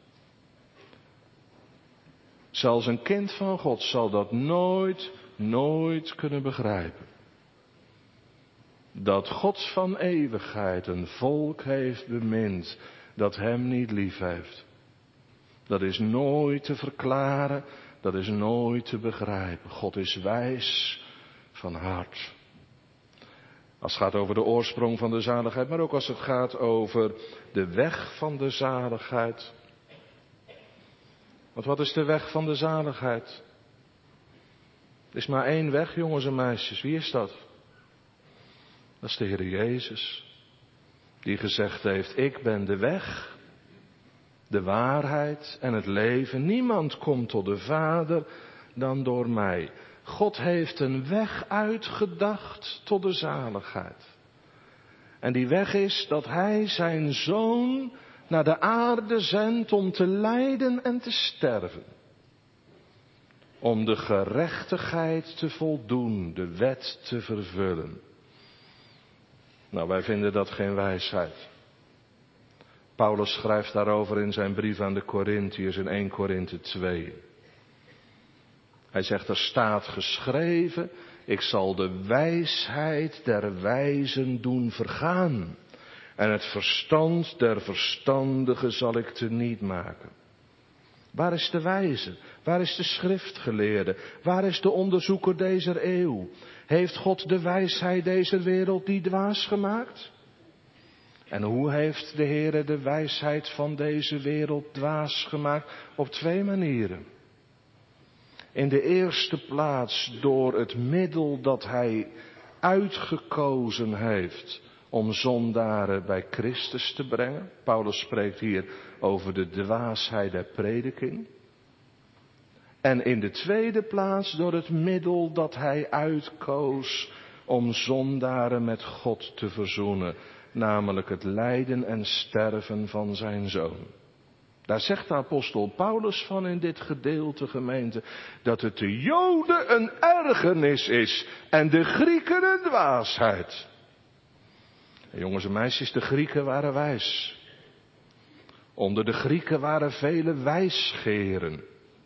Zelfs een kind van God zal dat nooit, nooit kunnen begrijpen. Dat God van eeuwigheid een volk heeft bemind dat hem niet lief heeft. Dat is nooit te verklaren, dat is nooit te begrijpen. God is wijs van hart. Als het gaat over de oorsprong van de zaligheid, maar ook als het gaat over de weg van de zaligheid. Want wat is de weg van de zaligheid? Er is maar één weg, jongens en meisjes. Wie is dat? Dat is de Heer Jezus. Die gezegd heeft, ik ben de weg, de waarheid en het leven. Niemand komt tot de Vader dan door mij. God heeft een weg uitgedacht tot de zaligheid. En die weg is dat Hij zijn Zoon naar de aarde zendt om te lijden en te sterven. Om de gerechtigheid te voldoen, de wet te vervullen. Nou, wij vinden dat geen wijsheid. Paulus schrijft daarover in zijn brief aan de Korintiërs in eerste Korinthe twee. Hij zegt, er staat geschreven, ik zal de wijsheid der wijzen doen vergaan. En het verstand der verstandigen zal ik teniet maken. Waar is de wijze? Waar is de schriftgeleerde? Waar is de onderzoeker deze eeuw? Heeft God de wijsheid deze wereld niet dwaas gemaakt? En hoe heeft de Heere de wijsheid van deze wereld dwaas gemaakt? Op twee manieren. In de eerste plaats door het middel dat Hij uitgekozen heeft om zondaren bij Christus te brengen. Paulus spreekt hier over de dwaasheid der prediking. En in de tweede plaats door het middel dat Hij uitkoos om zondaren met God te verzoenen. Namelijk het lijden en sterven van zijn Zoon. Daar zegt de apostel Paulus van in dit gedeelte, gemeente, dat het de Joden een ergernis is en de Grieken een dwaasheid. En jongens en meisjes, de Grieken waren wijs. Onder de Grieken waren vele wijsgeren.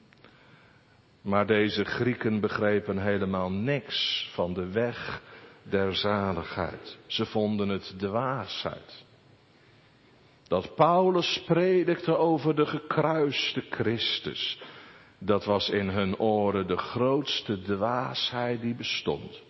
Maar deze Grieken begrepen helemaal niks van de weg der zaligheid. Ze vonden het dwaasheid. Dat Paulus predikte over de gekruiste Christus, dat was in hun oren de grootste dwaasheid die bestond.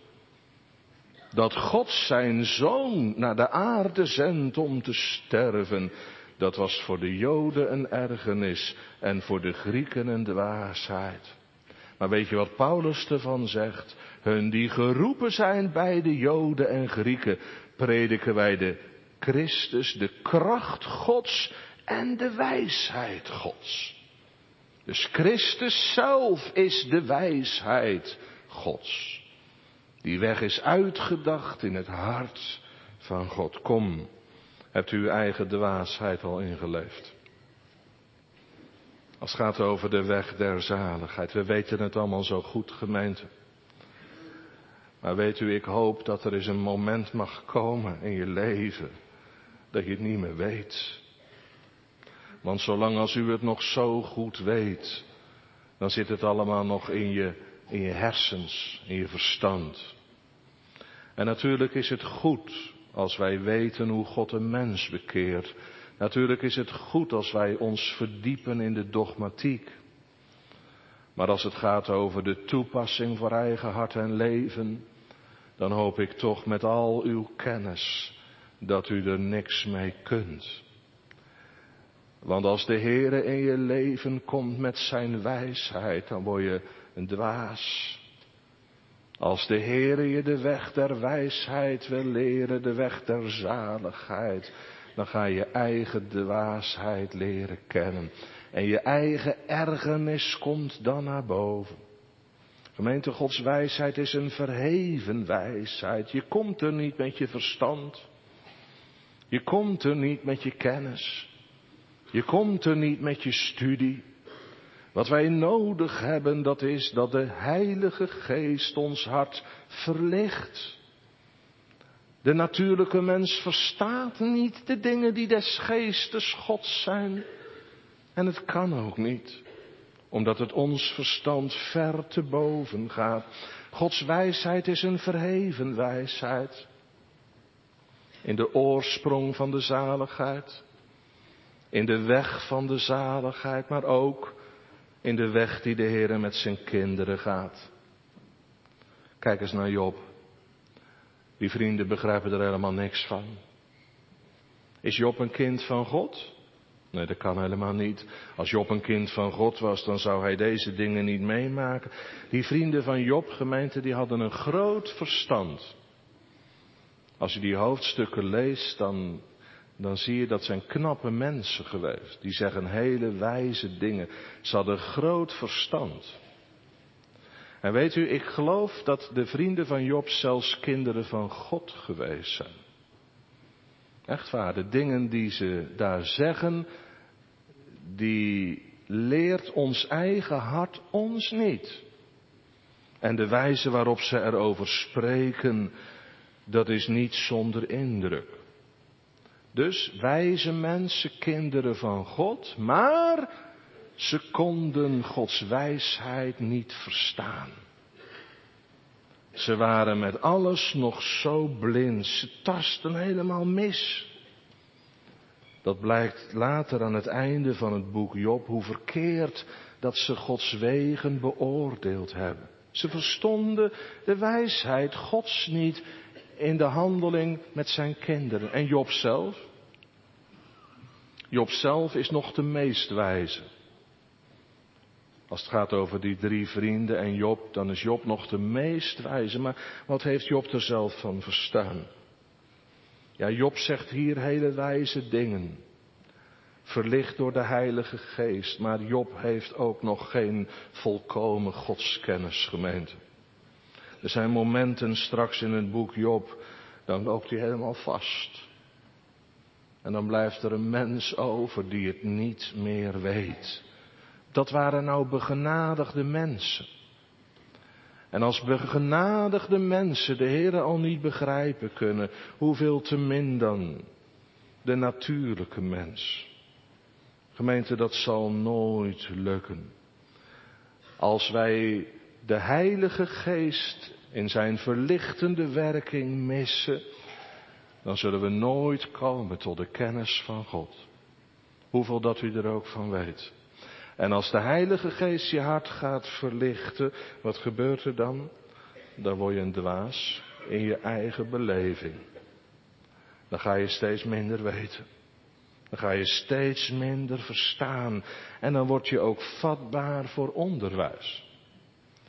Dat God zijn Zoon naar de aarde zendt om te sterven, dat was voor de Joden een ergernis en voor de Grieken een dwaasheid. Maar weet je wat Paulus ervan zegt? Hun die geroepen zijn bij de Joden en Grieken, prediken wij de Christus, de kracht Gods en de wijsheid Gods. Dus Christus zelf is de wijsheid Gods. Die weg is uitgedacht in het hart van God. Kom, hebt u uw eigen dwaasheid al ingeleefd? Als het gaat over de weg der zaligheid. We weten het allemaal zo goed, gemeente. Maar weet u, ik hoop dat er eens een moment mag komen in je leven dat je het niet meer weet. Want zolang als u het nog zo goed weet, dan zit het allemaal nog in je, in je hersens, in je verstand. En natuurlijk is het goed als wij weten hoe God een mens bekeert. Natuurlijk is het goed als wij ons verdiepen in de dogmatiek. Maar als het gaat over de toepassing voor eigen hart en leven, dan hoop ik toch met al uw kennis dat u er niks mee kunt. Want als de Heere in je leven komt met zijn wijsheid, dan word je een dwaas. Als de Heere je de weg der wijsheid wil leren, de weg der zaligheid, dan ga je eigen dwaasheid leren kennen. En je eigen ergernis komt dan naar boven. Gemeente, Gods wijsheid is een verheven wijsheid. Je komt er niet met je verstand. Je komt er niet met je kennis. Je komt er niet met je studie. Wat wij nodig hebben, dat is dat de Heilige Geest ons hart verlicht. De natuurlijke mens verstaat niet de dingen die des Geestes Gods zijn. En het kan ook niet, omdat het ons verstand ver te boven gaat. Gods wijsheid is een verheven wijsheid. In de oorsprong van de zaligheid. In de weg van de zaligheid, maar ook in de weg die de Heer met zijn kinderen gaat. Kijk eens naar Job. Die vrienden begrijpen er helemaal niks van. Is Job een kind van God? Nee, dat kan helemaal niet. Als Job een kind van God was, dan zou hij deze dingen niet meemaken. Die vrienden van Job, gemeente, die hadden een groot verstand. Als je die hoofdstukken leest, dan, dan zie je dat zijn knappe mensen geweest. Die zeggen hele wijze dingen. Ze hadden groot verstand. En weet u, ik geloof dat de vrienden van Job zelfs kinderen van God geweest zijn. Echt waar, de dingen die ze daar zeggen, die leert ons eigen hart ons niet. En de wijze waarop ze erover spreken, dat is niet zonder indruk. Dus wijze mensen, kinderen van God, maar ze konden Gods wijsheid niet verstaan. Ze waren met alles nog zo blind, ze tasten helemaal mis. Dat blijkt later aan het einde van het boek Job, hoe verkeerd dat ze Gods wegen beoordeeld hebben. Ze verstonden de wijsheid Gods niet in de handeling met zijn kinderen. En Job zelf? Job zelf is nog de meest wijze. Als het gaat over die drie vrienden en Job, dan is Job nog de meest wijze. Maar wat heeft Job er zelf van verstaan? Ja, Job zegt hier hele wijze dingen. Verlicht door de Heilige Geest. Maar Job heeft ook nog geen volkomen godskennis, gemeente. Er zijn momenten straks in het boek Job, dan loopt hij helemaal vast. En dan blijft er een mens over die het niet meer weet. Dat waren nou begenadigde mensen. En als begenadigde mensen de Heere al niet begrijpen kunnen, hoeveel te min dan de natuurlijke mens. Gemeente, dat zal nooit lukken. Als wij de Heilige Geest in zijn verlichtende werking missen, dan zullen we nooit komen tot de kennis van God. Hoeveel dat u er ook van weet. En als de Heilige Geest je hart gaat verlichten, wat gebeurt er dan? Dan word je een dwaas in je eigen beleving. Dan ga je steeds minder weten. Dan ga je steeds minder verstaan. En dan word je ook vatbaar voor onderwijs.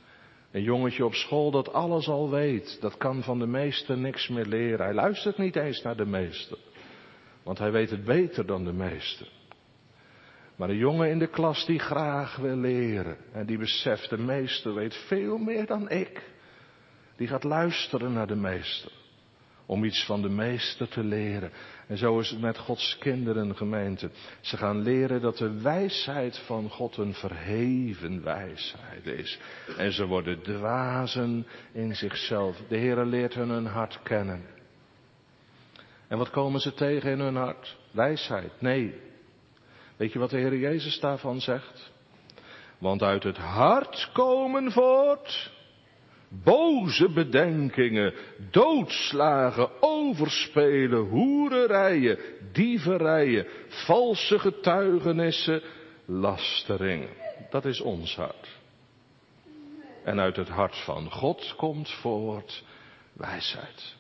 Een jongetje op school dat alles al weet, dat kan van de meester niks meer leren. Hij luistert niet eens naar de meester, want hij weet het beter dan de meester. Maar een jongen in de klas die graag wil leren en die beseft, de meester weet veel meer dan ik. Die gaat luisteren naar de meester, om iets van de meester te leren. En zo is het met Gods kinderen, gemeente. Ze gaan leren dat de wijsheid van God een verheven wijsheid is. En ze worden dwazen in zichzelf. De Heere leert hun hun hart kennen. En wat komen ze tegen in hun hart? Wijsheid? Nee. Weet je wat de Heere Jezus daarvan zegt? Want uit het hart komen voort boze bedenkingen, doodslagen, overspelen, hoererijen, dieverijen, valse getuigenissen, lasteringen. Dat is ons hart. En uit het hart van God komt voort wijsheid.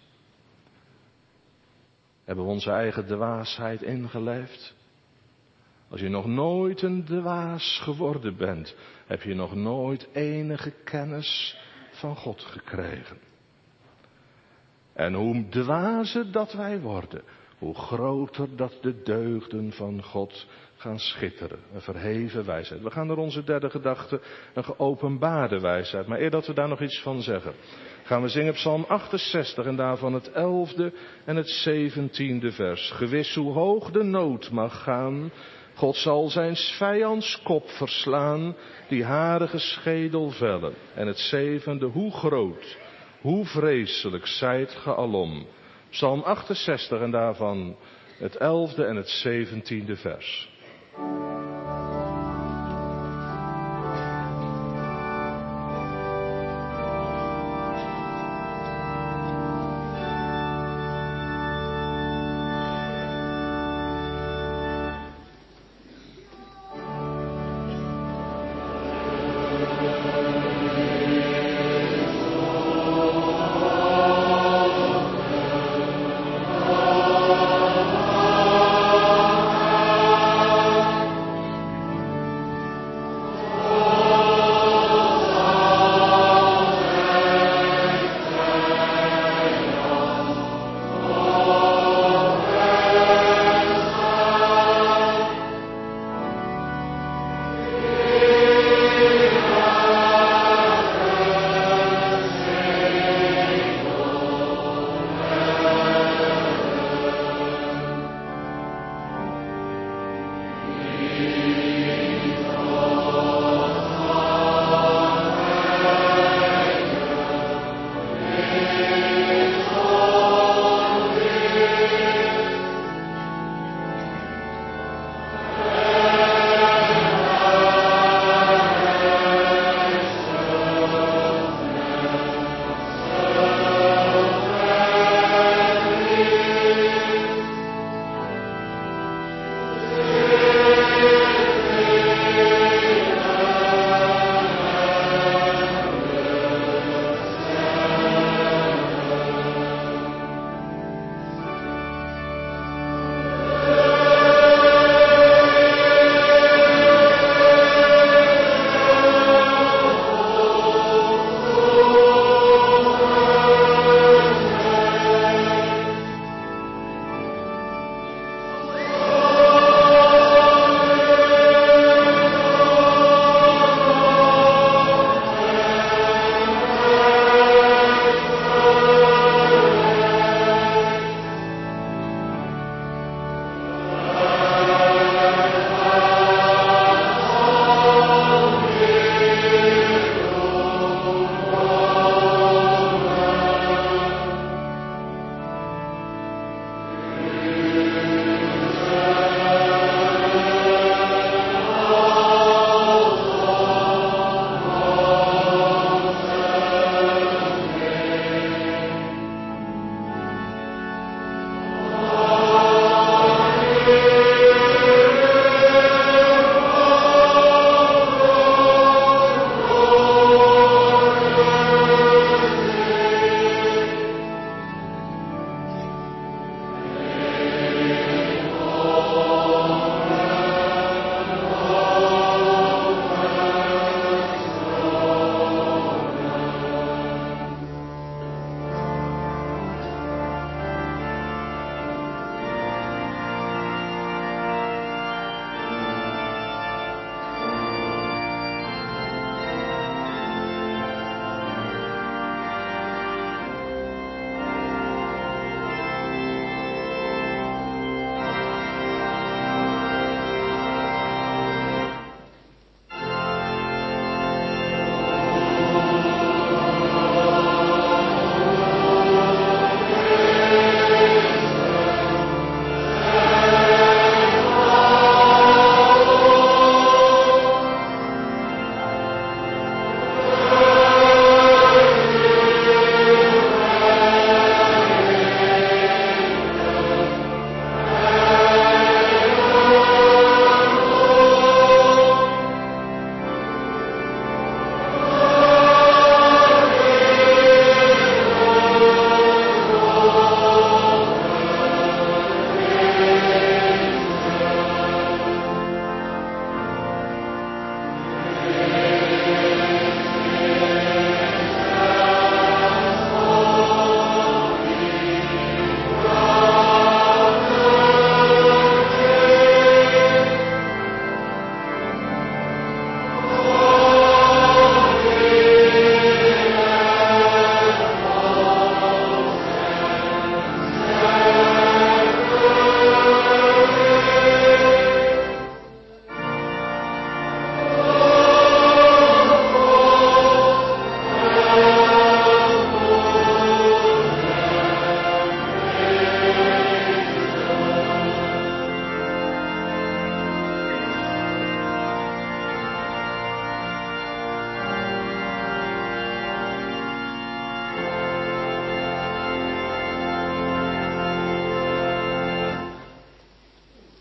Hebben we onze eigen dwaasheid ingeleefd? Als je nog nooit een dwaas geworden bent, heb je nog nooit enige kennis van God gekregen. En hoe dwazer dat wij worden, hoe groter dat de deugden van God gaan schitteren. Een verheven wijsheid. We gaan naar onze derde gedachte, een geopenbaarde wijsheid. Maar eer dat we daar nog iets van zeggen, gaan we zingen Psalm achtenzestig en daarvan het elfde en het zeventiende vers. Gewis hoe hoog de nood mag gaan, God zal zijn vijands kop verslaan, die harige schedel vellen. En het zevende, hoe groot, hoe vreselijk zijt ge alom. Psalm achtenzestig en daarvan het elfde en het zeventiende vers.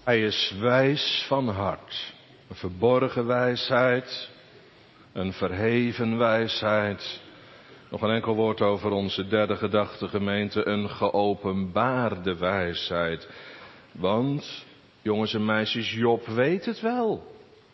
Hij is wijs van hart. Een verborgen wijsheid. Een verheven wijsheid. Nog een enkel woord over onze derde gedachte, gemeente. Een geopenbaarde wijsheid. Want, jongens en meisjes, Job weet het wel.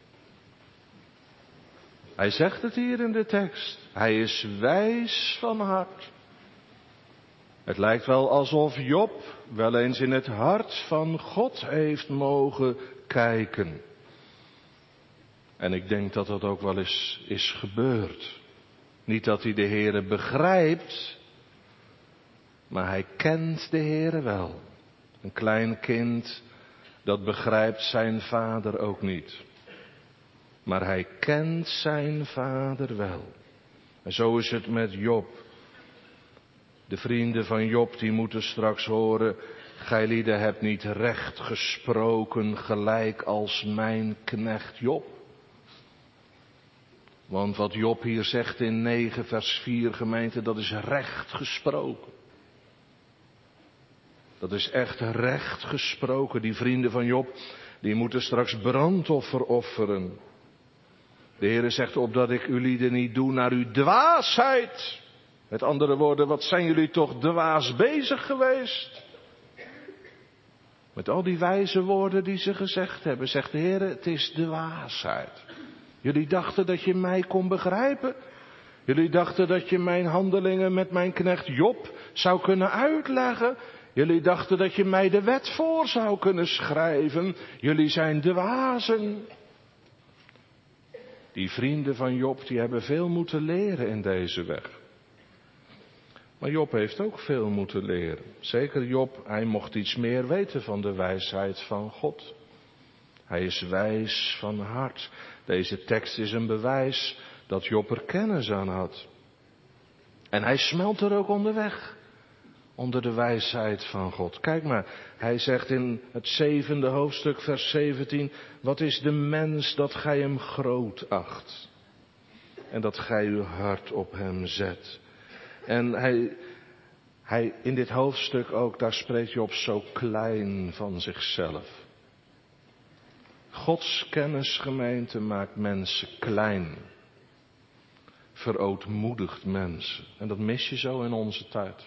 Hij zegt het hier in de tekst. Hij is wijs van hart. Het lijkt wel alsof Job wel eens in het hart van God heeft mogen kijken. En ik denk dat dat ook wel eens is gebeurd. Niet dat hij de Heere begrijpt, maar hij kent de Heere wel. Een klein kind, dat begrijpt zijn vader ook niet. Maar hij kent zijn vader wel. En zo is het met Job. De vrienden van Job die moeten straks horen, gijlieden hebt niet recht gesproken gelijk als mijn knecht Job. Want wat Job hier zegt in negen vers vier, gemeente, dat is recht gesproken. Dat is echt recht gesproken. Die vrienden van Job, die moeten straks brandoffer offeren. De Heere zegt, opdat ik ulieden niet doe naar uw dwaasheid. Met andere woorden, wat zijn jullie toch dwaas bezig geweest? Met al die wijze woorden die ze gezegd hebben, zegt de Heere, het is dwaasheid. Jullie dachten dat je mij kon begrijpen. Jullie dachten dat je mijn handelingen met mijn knecht Job zou kunnen uitleggen. Jullie dachten dat je mij de wet voor zou kunnen schrijven. Jullie zijn dwazen. Die vrienden van Job, die hebben veel moeten leren in deze weg. Maar Job heeft ook veel moeten leren. Zeker Job, hij mocht iets meer weten van de wijsheid van God. Hij is wijs van hart. Deze tekst is een bewijs dat Job er kennis aan had. En hij smelt er ook onderweg. Onder de wijsheid van God. Kijk maar, hij zegt in het zevende hoofdstuk vers zeventien. Wat is de mens dat gij hem groot acht. En dat gij uw hart op hem zet. En hij, hij in dit hoofdstuk ook, daar spreekt Job zo klein van zichzelf. Gods kennisgemeente maakt mensen klein. Verootmoedigt mensen. En dat mis je zo in onze tijd.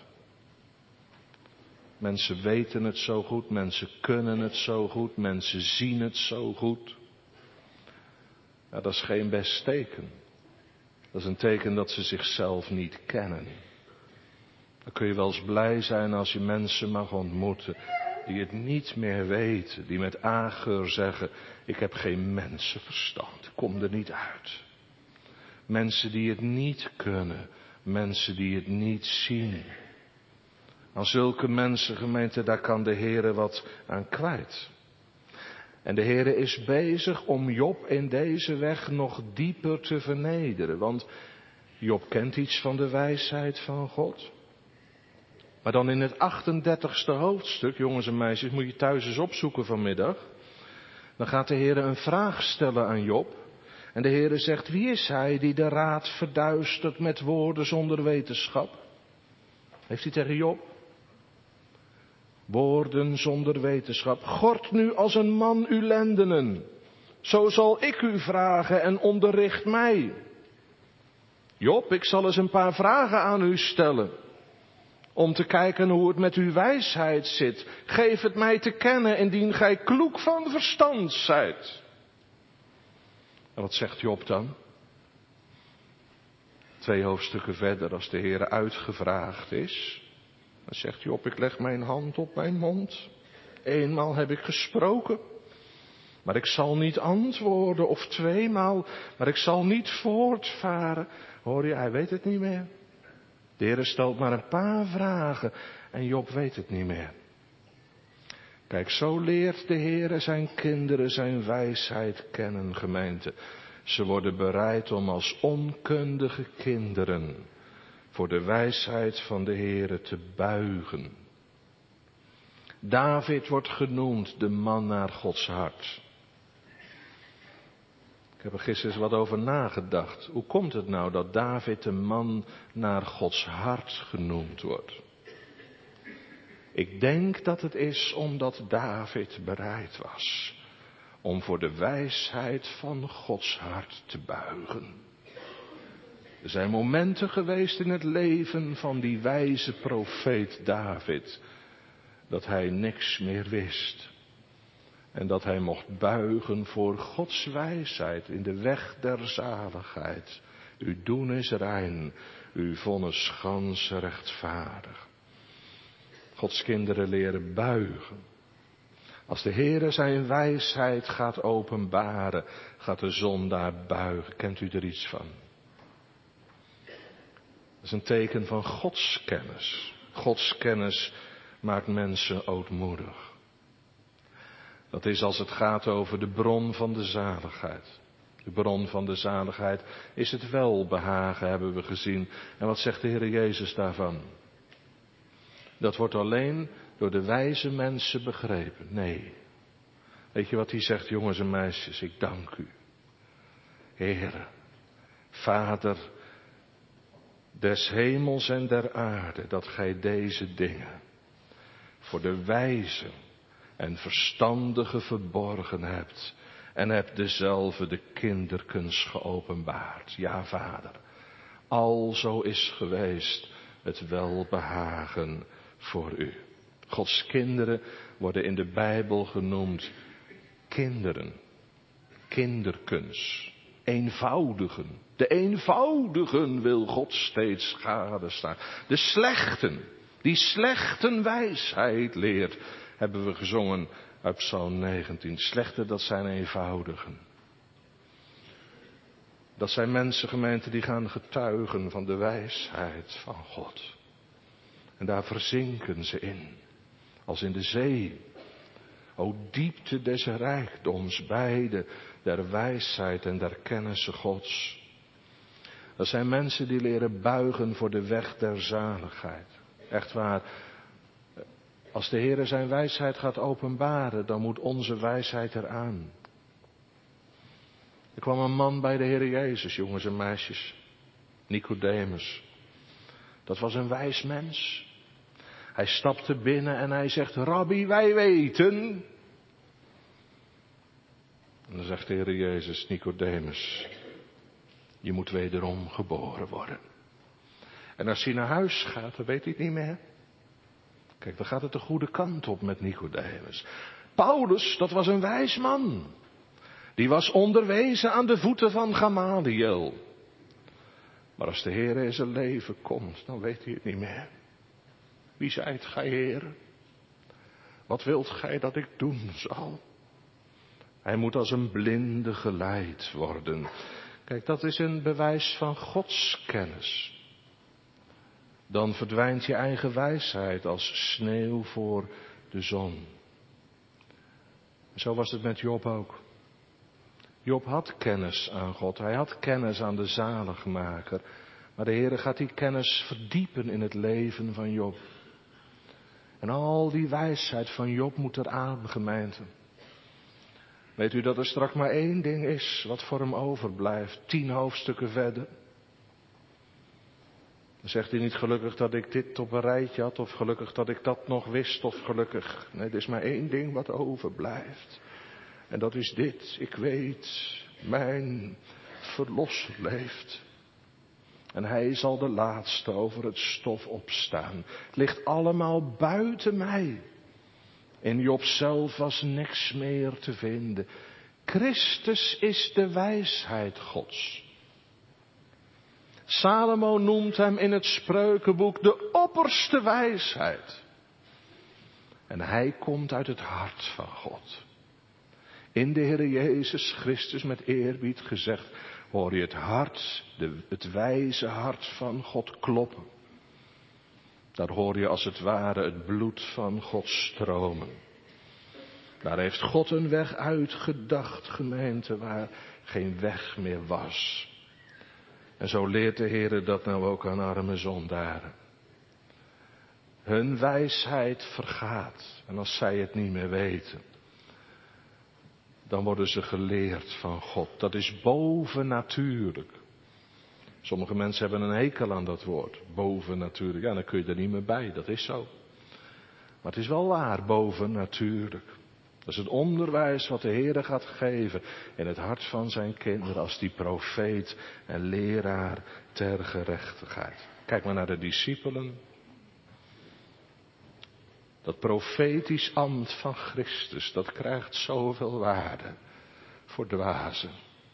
Mensen weten het zo goed, mensen kunnen het zo goed, mensen zien het zo goed. Ja, dat is geen best teken. Dat is een teken dat ze zichzelf niet kennen. Dan kun je wel eens blij zijn als je mensen mag ontmoeten die het niet meer weten. Die met ageur zeggen, ik heb geen mensenverstand, ik kom er niet uit. Mensen die het niet kunnen, mensen die het niet zien. Aan zulke mensen, gemeente, daar kan de Heere wat aan kwijt. En de Heere is bezig om Job in deze weg nog dieper te vernederen. Want Job kent iets van de wijsheid van God. Maar dan in het achtendertigste hoofdstuk, jongens en meisjes, moet je thuis eens opzoeken vanmiddag. Dan gaat de Heere een vraag stellen aan Job. En de Heere zegt, wie is hij die de raad verduistert met woorden zonder wetenschap? Heeft hij tegen Job? Woorden zonder wetenschap. Gort nu als een man uw lendenen. Zo zal ik u vragen en onderricht mij. Job, ik zal eens een paar vragen aan u stellen. Om te kijken hoe het met uw wijsheid zit. Geef het mij te kennen indien gij kloek van verstand zijt. En wat zegt Job dan? Twee hoofdstukken verder, als de Heere uitgevraagd is. Dan zegt Job, ik leg mijn hand op mijn mond. Eenmaal heb ik gesproken. Maar ik zal niet antwoorden. Of tweemaal. Maar ik zal niet voortvaren. Hoor je, hij weet het niet meer. De Heere stelt maar een paar vragen. En Job weet het niet meer. Kijk, zo leert de Heere zijn kinderen zijn wijsheid kennen, gemeente. Ze worden bereid om als onkundige kinderen voor de wijsheid van de Heere te buigen. David wordt genoemd de man naar Gods hart. Ik heb er gisteren eens wat over nagedacht. Hoe komt het nou dat David de man naar Gods hart genoemd wordt? Ik denk dat het is omdat David bereid was om voor de wijsheid van Gods hart te buigen. Er zijn momenten geweest in het leven van die wijze profeet David, dat hij niks meer wist. En dat hij mocht buigen voor Gods wijsheid in de weg der zaligheid. Uw doen is rein, uw vonnis gans rechtvaardig. Gods kinderen leren buigen. Als de Heere zijn wijsheid gaat openbaren, gaat de zondaar buigen. Kent u er iets van? Dat is een teken van Gods kennis. Gods kennis maakt mensen ootmoedig. Dat is als het gaat over de bron van de zaligheid. De bron van de zaligheid is het welbehagen, hebben we gezien. En wat zegt de Heer Jezus daarvan? Dat wordt alleen door de wijze mensen begrepen. Nee. Weet je wat hij zegt, jongens en meisjes? Ik dank u. Heere, Vader des hemels en der aarde, dat gij deze dingen voor de wijze en verstandige verborgen hebt en hebt dezelfde de kinderkens geopenbaard. Ja, Vader, alzo is geweest het welbehagen voor u. Gods kinderen worden in de Bijbel genoemd kinderen, kinderkens, eenvoudigen. De eenvoudigen wil God steeds gadestaan. De slechten, die slechten wijsheid leert, hebben we gezongen uit Psalm negentien. Slechten, dat zijn eenvoudigen. Dat zijn mensen, gemeenten, die gaan getuigen van de wijsheid van God. En daar verzinken ze in, als in de zee. O diepte des rijkdoms, beide der wijsheid en der kennisse Gods. Dat zijn mensen die leren buigen voor de weg der zaligheid. Echt waar, als de Heere zijn wijsheid gaat openbaren, dan moet onze wijsheid eraan. Er kwam een man bij de Heere Jezus, jongens en meisjes, Nicodemus. Dat was een wijs mens. Hij stapte binnen en hij zegt, Rabbi, wij weten. En dan zegt de Heer Jezus, Nicodemus, je moet wederom geboren worden. En als hij naar huis gaat, dan weet hij het niet meer. Kijk, dan gaat het de goede kant op met Nicodemus. Paulus, dat was een wijs man. Die was onderwezen aan de voeten van Gamaliel. Maar als de Heer in zijn leven komt, dan weet hij het niet meer. Wie zijt gij, Heer? Wat wilt gij dat ik doen zal? Hij moet als een blinde geleid worden. Kijk, dat is een bewijs van Gods kennis. Dan verdwijnt je eigen wijsheid als sneeuw voor de zon. En zo was het met Job ook. Job had kennis aan God. Hij had kennis aan de zaligmaker. Maar de Heere gaat die kennis verdiepen in het leven van Job. En al die wijsheid van Job moet eraan, gemeente. Weet u dat er straks maar één ding is wat voor hem overblijft. Tien hoofdstukken verder. Dan zegt hij niet gelukkig dat ik dit op een rijtje had. Of gelukkig dat ik dat nog wist. Of gelukkig. Nee, er is maar één ding wat overblijft. En dat is dit. Ik weet, mijn verlosser leeft. En hij zal de laatste over het stof opstaan. Het ligt allemaal buiten mij. In Job zelf was niks meer te vinden. Christus is de wijsheid Gods. Salomo noemt hem in het Spreukenboek de opperste wijsheid. En hij komt uit het hart van God. In de Heer Jezus Christus, met eerbied gezegd, hoor je het hart, de, het wijze hart van God kloppen. Daar hoor je als het ware het bloed van God stromen. Daar heeft God een weg uitgedacht, gemeente, waar geen weg meer was. En zo leert de Heer dat nou ook aan arme zondaren. Hun wijsheid vergaat. En als zij het niet meer weten, dan worden ze geleerd van God. Dat is bovennatuurlijk. Sommige mensen hebben een hekel aan dat woord. Bovennatuurlijk. Ja, dan kun je er niet meer bij. Dat is zo. Maar het is wel waar, boven natuurlijk. Dat is het onderwijs wat de Heer gaat geven in het hart van zijn kinderen als die profeet en leraar ter gerechtigheid. Kijk maar naar de discipelen. Dat profetisch ambt van Christus, dat krijgt zoveel waarde voor dwazen.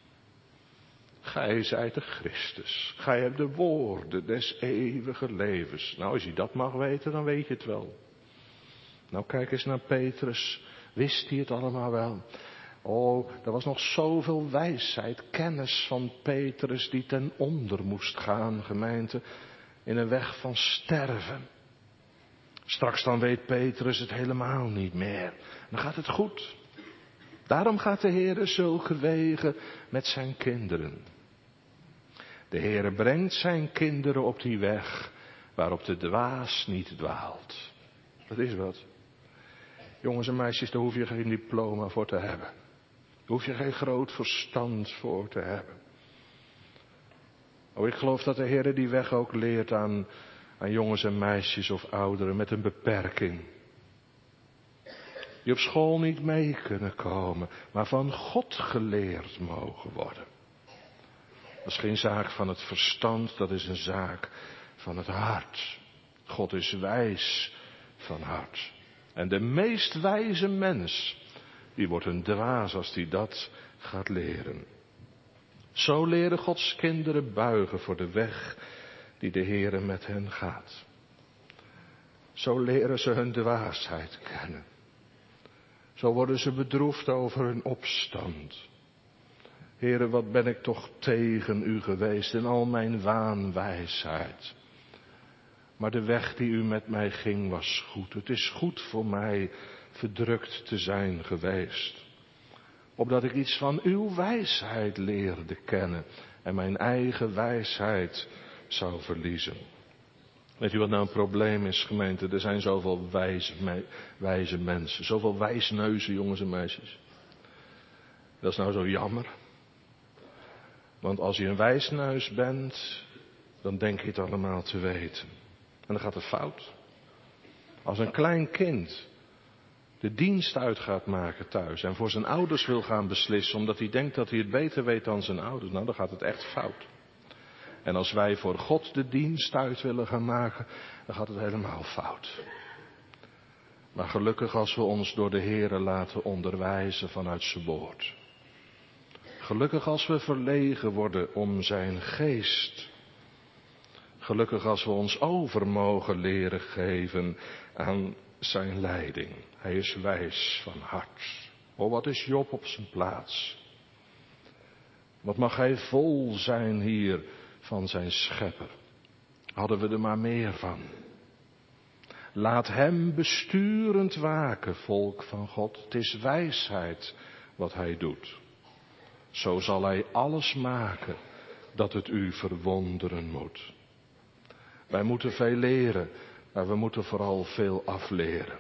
Gij zijt de Christus, gij hebt de woorden des eeuwige levens. Nou, als je dat mag weten, dan weet je het wel. Nou, kijk eens naar Petrus. Wist hij het allemaal wel? Oh, er was nog zoveel wijsheid, kennis van Petrus die ten onder moest gaan, gemeente, in een weg van sterven. Straks dan weet Petrus het helemaal niet meer. Dan gaat het goed. Daarom gaat de Heere zulke wegen met zijn kinderen. De Heere brengt zijn kinderen op die weg waarop de dwaas niet dwaalt. Dat is wat. Jongens en meisjes, daar hoef je geen diploma voor te hebben. Daar hoef je geen groot verstand voor te hebben. Oh, ik geloof dat de Heere die weg ook leert aan, aan jongens en meisjes of ouderen met een beperking. Die op school niet mee kunnen komen, maar van God geleerd mogen worden. Dat is geen zaak van het verstand, dat is een zaak van het hart. God is wijs van hart. En de meest wijze mens, die wordt een dwaas als die dat gaat leren. Zo leren Gods kinderen buigen voor de weg die de Heere met hen gaat. Zo leren ze hun dwaasheid kennen. Zo worden ze bedroefd over hun opstand. Heere, wat ben ik toch tegen u geweest in al mijn waanwijsheid. Maar de weg die u met mij ging was goed. Het is goed voor mij verdrukt te zijn geweest. Opdat ik iets van uw wijsheid leerde kennen en mijn eigen wijsheid zou verliezen. Weet u wat nou een probleem is, gemeente? Er zijn zoveel wijze, wijze mensen, zoveel wijsneuzen, jongens en meisjes. Dat is nou zo jammer. Want als je een wijsneus bent, dan denk je het allemaal te weten. En dan gaat het fout. Als een klein kind de dienst uit gaat maken thuis en voor zijn ouders wil gaan beslissen, omdat hij denkt dat hij het beter weet dan zijn ouders, nou dan gaat het echt fout. En als wij voor God de dienst uit willen gaan maken, dan gaat het helemaal fout. Maar gelukkig als we ons door de Heere laten onderwijzen vanuit zijn woord. Gelukkig als we verlegen worden om zijn geest. Gelukkig als we ons over mogen leren geven aan zijn leiding. Hij is wijs van hart. Oh, wat is Job op zijn plaats. Wat mag hij vol zijn hier van zijn schepper. Hadden we er maar meer van. Laat hem besturend waken, volk van God. Het is wijsheid wat hij doet. Zo zal hij alles maken dat het u verwonderen moet. Wij moeten veel leren, maar we moeten vooral veel afleren.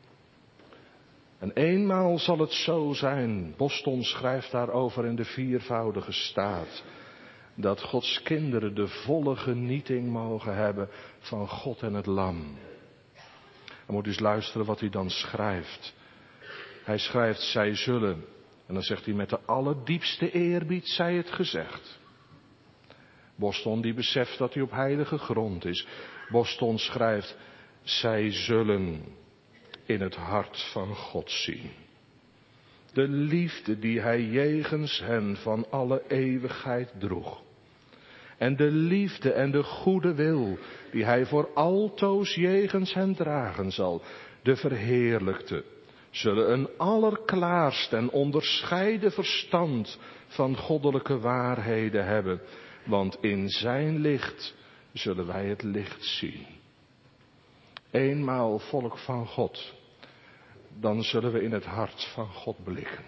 En eenmaal zal het zo zijn, Boston schrijft daarover in de viervoudige staat, dat Gods kinderen de volle genieting mogen hebben van God en het Lam. Dan moet u eens luisteren wat hij dan schrijft. Hij schrijft, zij zullen, en dan zegt hij met de allerdiepste eerbied zij het gezegd. Boston die beseft dat hij op heilige grond is. Boston schrijft, zij zullen in het hart van God zien. De liefde die hij jegens hen van alle eeuwigheid droeg. En de liefde en de goede wil die hij voor altoos jegens hen dragen zal. De verheerlijkte zullen een allerklaarst en onderscheiden verstand van goddelijke waarheden hebben. Want in zijn licht zullen wij het licht zien. Eenmaal volk van God, dan zullen we in het hart van God blikken.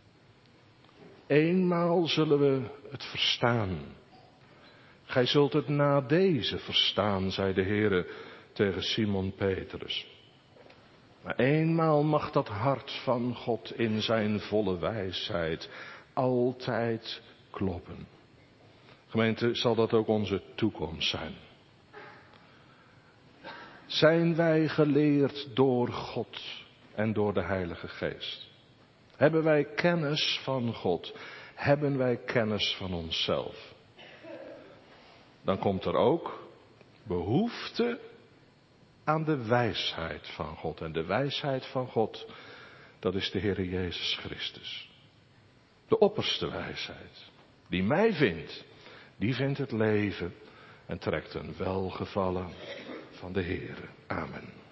Eenmaal zullen we het verstaan. Gij zult het na deze verstaan, zei de Heere tegen Simon Petrus. Maar eenmaal mag dat hart van God in zijn volle wijsheid altijd kloppen. Gemeente, zal dat ook onze toekomst zijn. Zijn wij geleerd door God en door de Heilige Geest? Hebben wij kennis van God? Hebben wij kennis van onszelf? Dan komt er ook behoefte aan de wijsheid van God. En de wijsheid van God, dat is de Heere Jezus Christus. De opperste wijsheid. Die mij vindt, die vindt het leven en trekt een welgevallen van de Heere. Amen.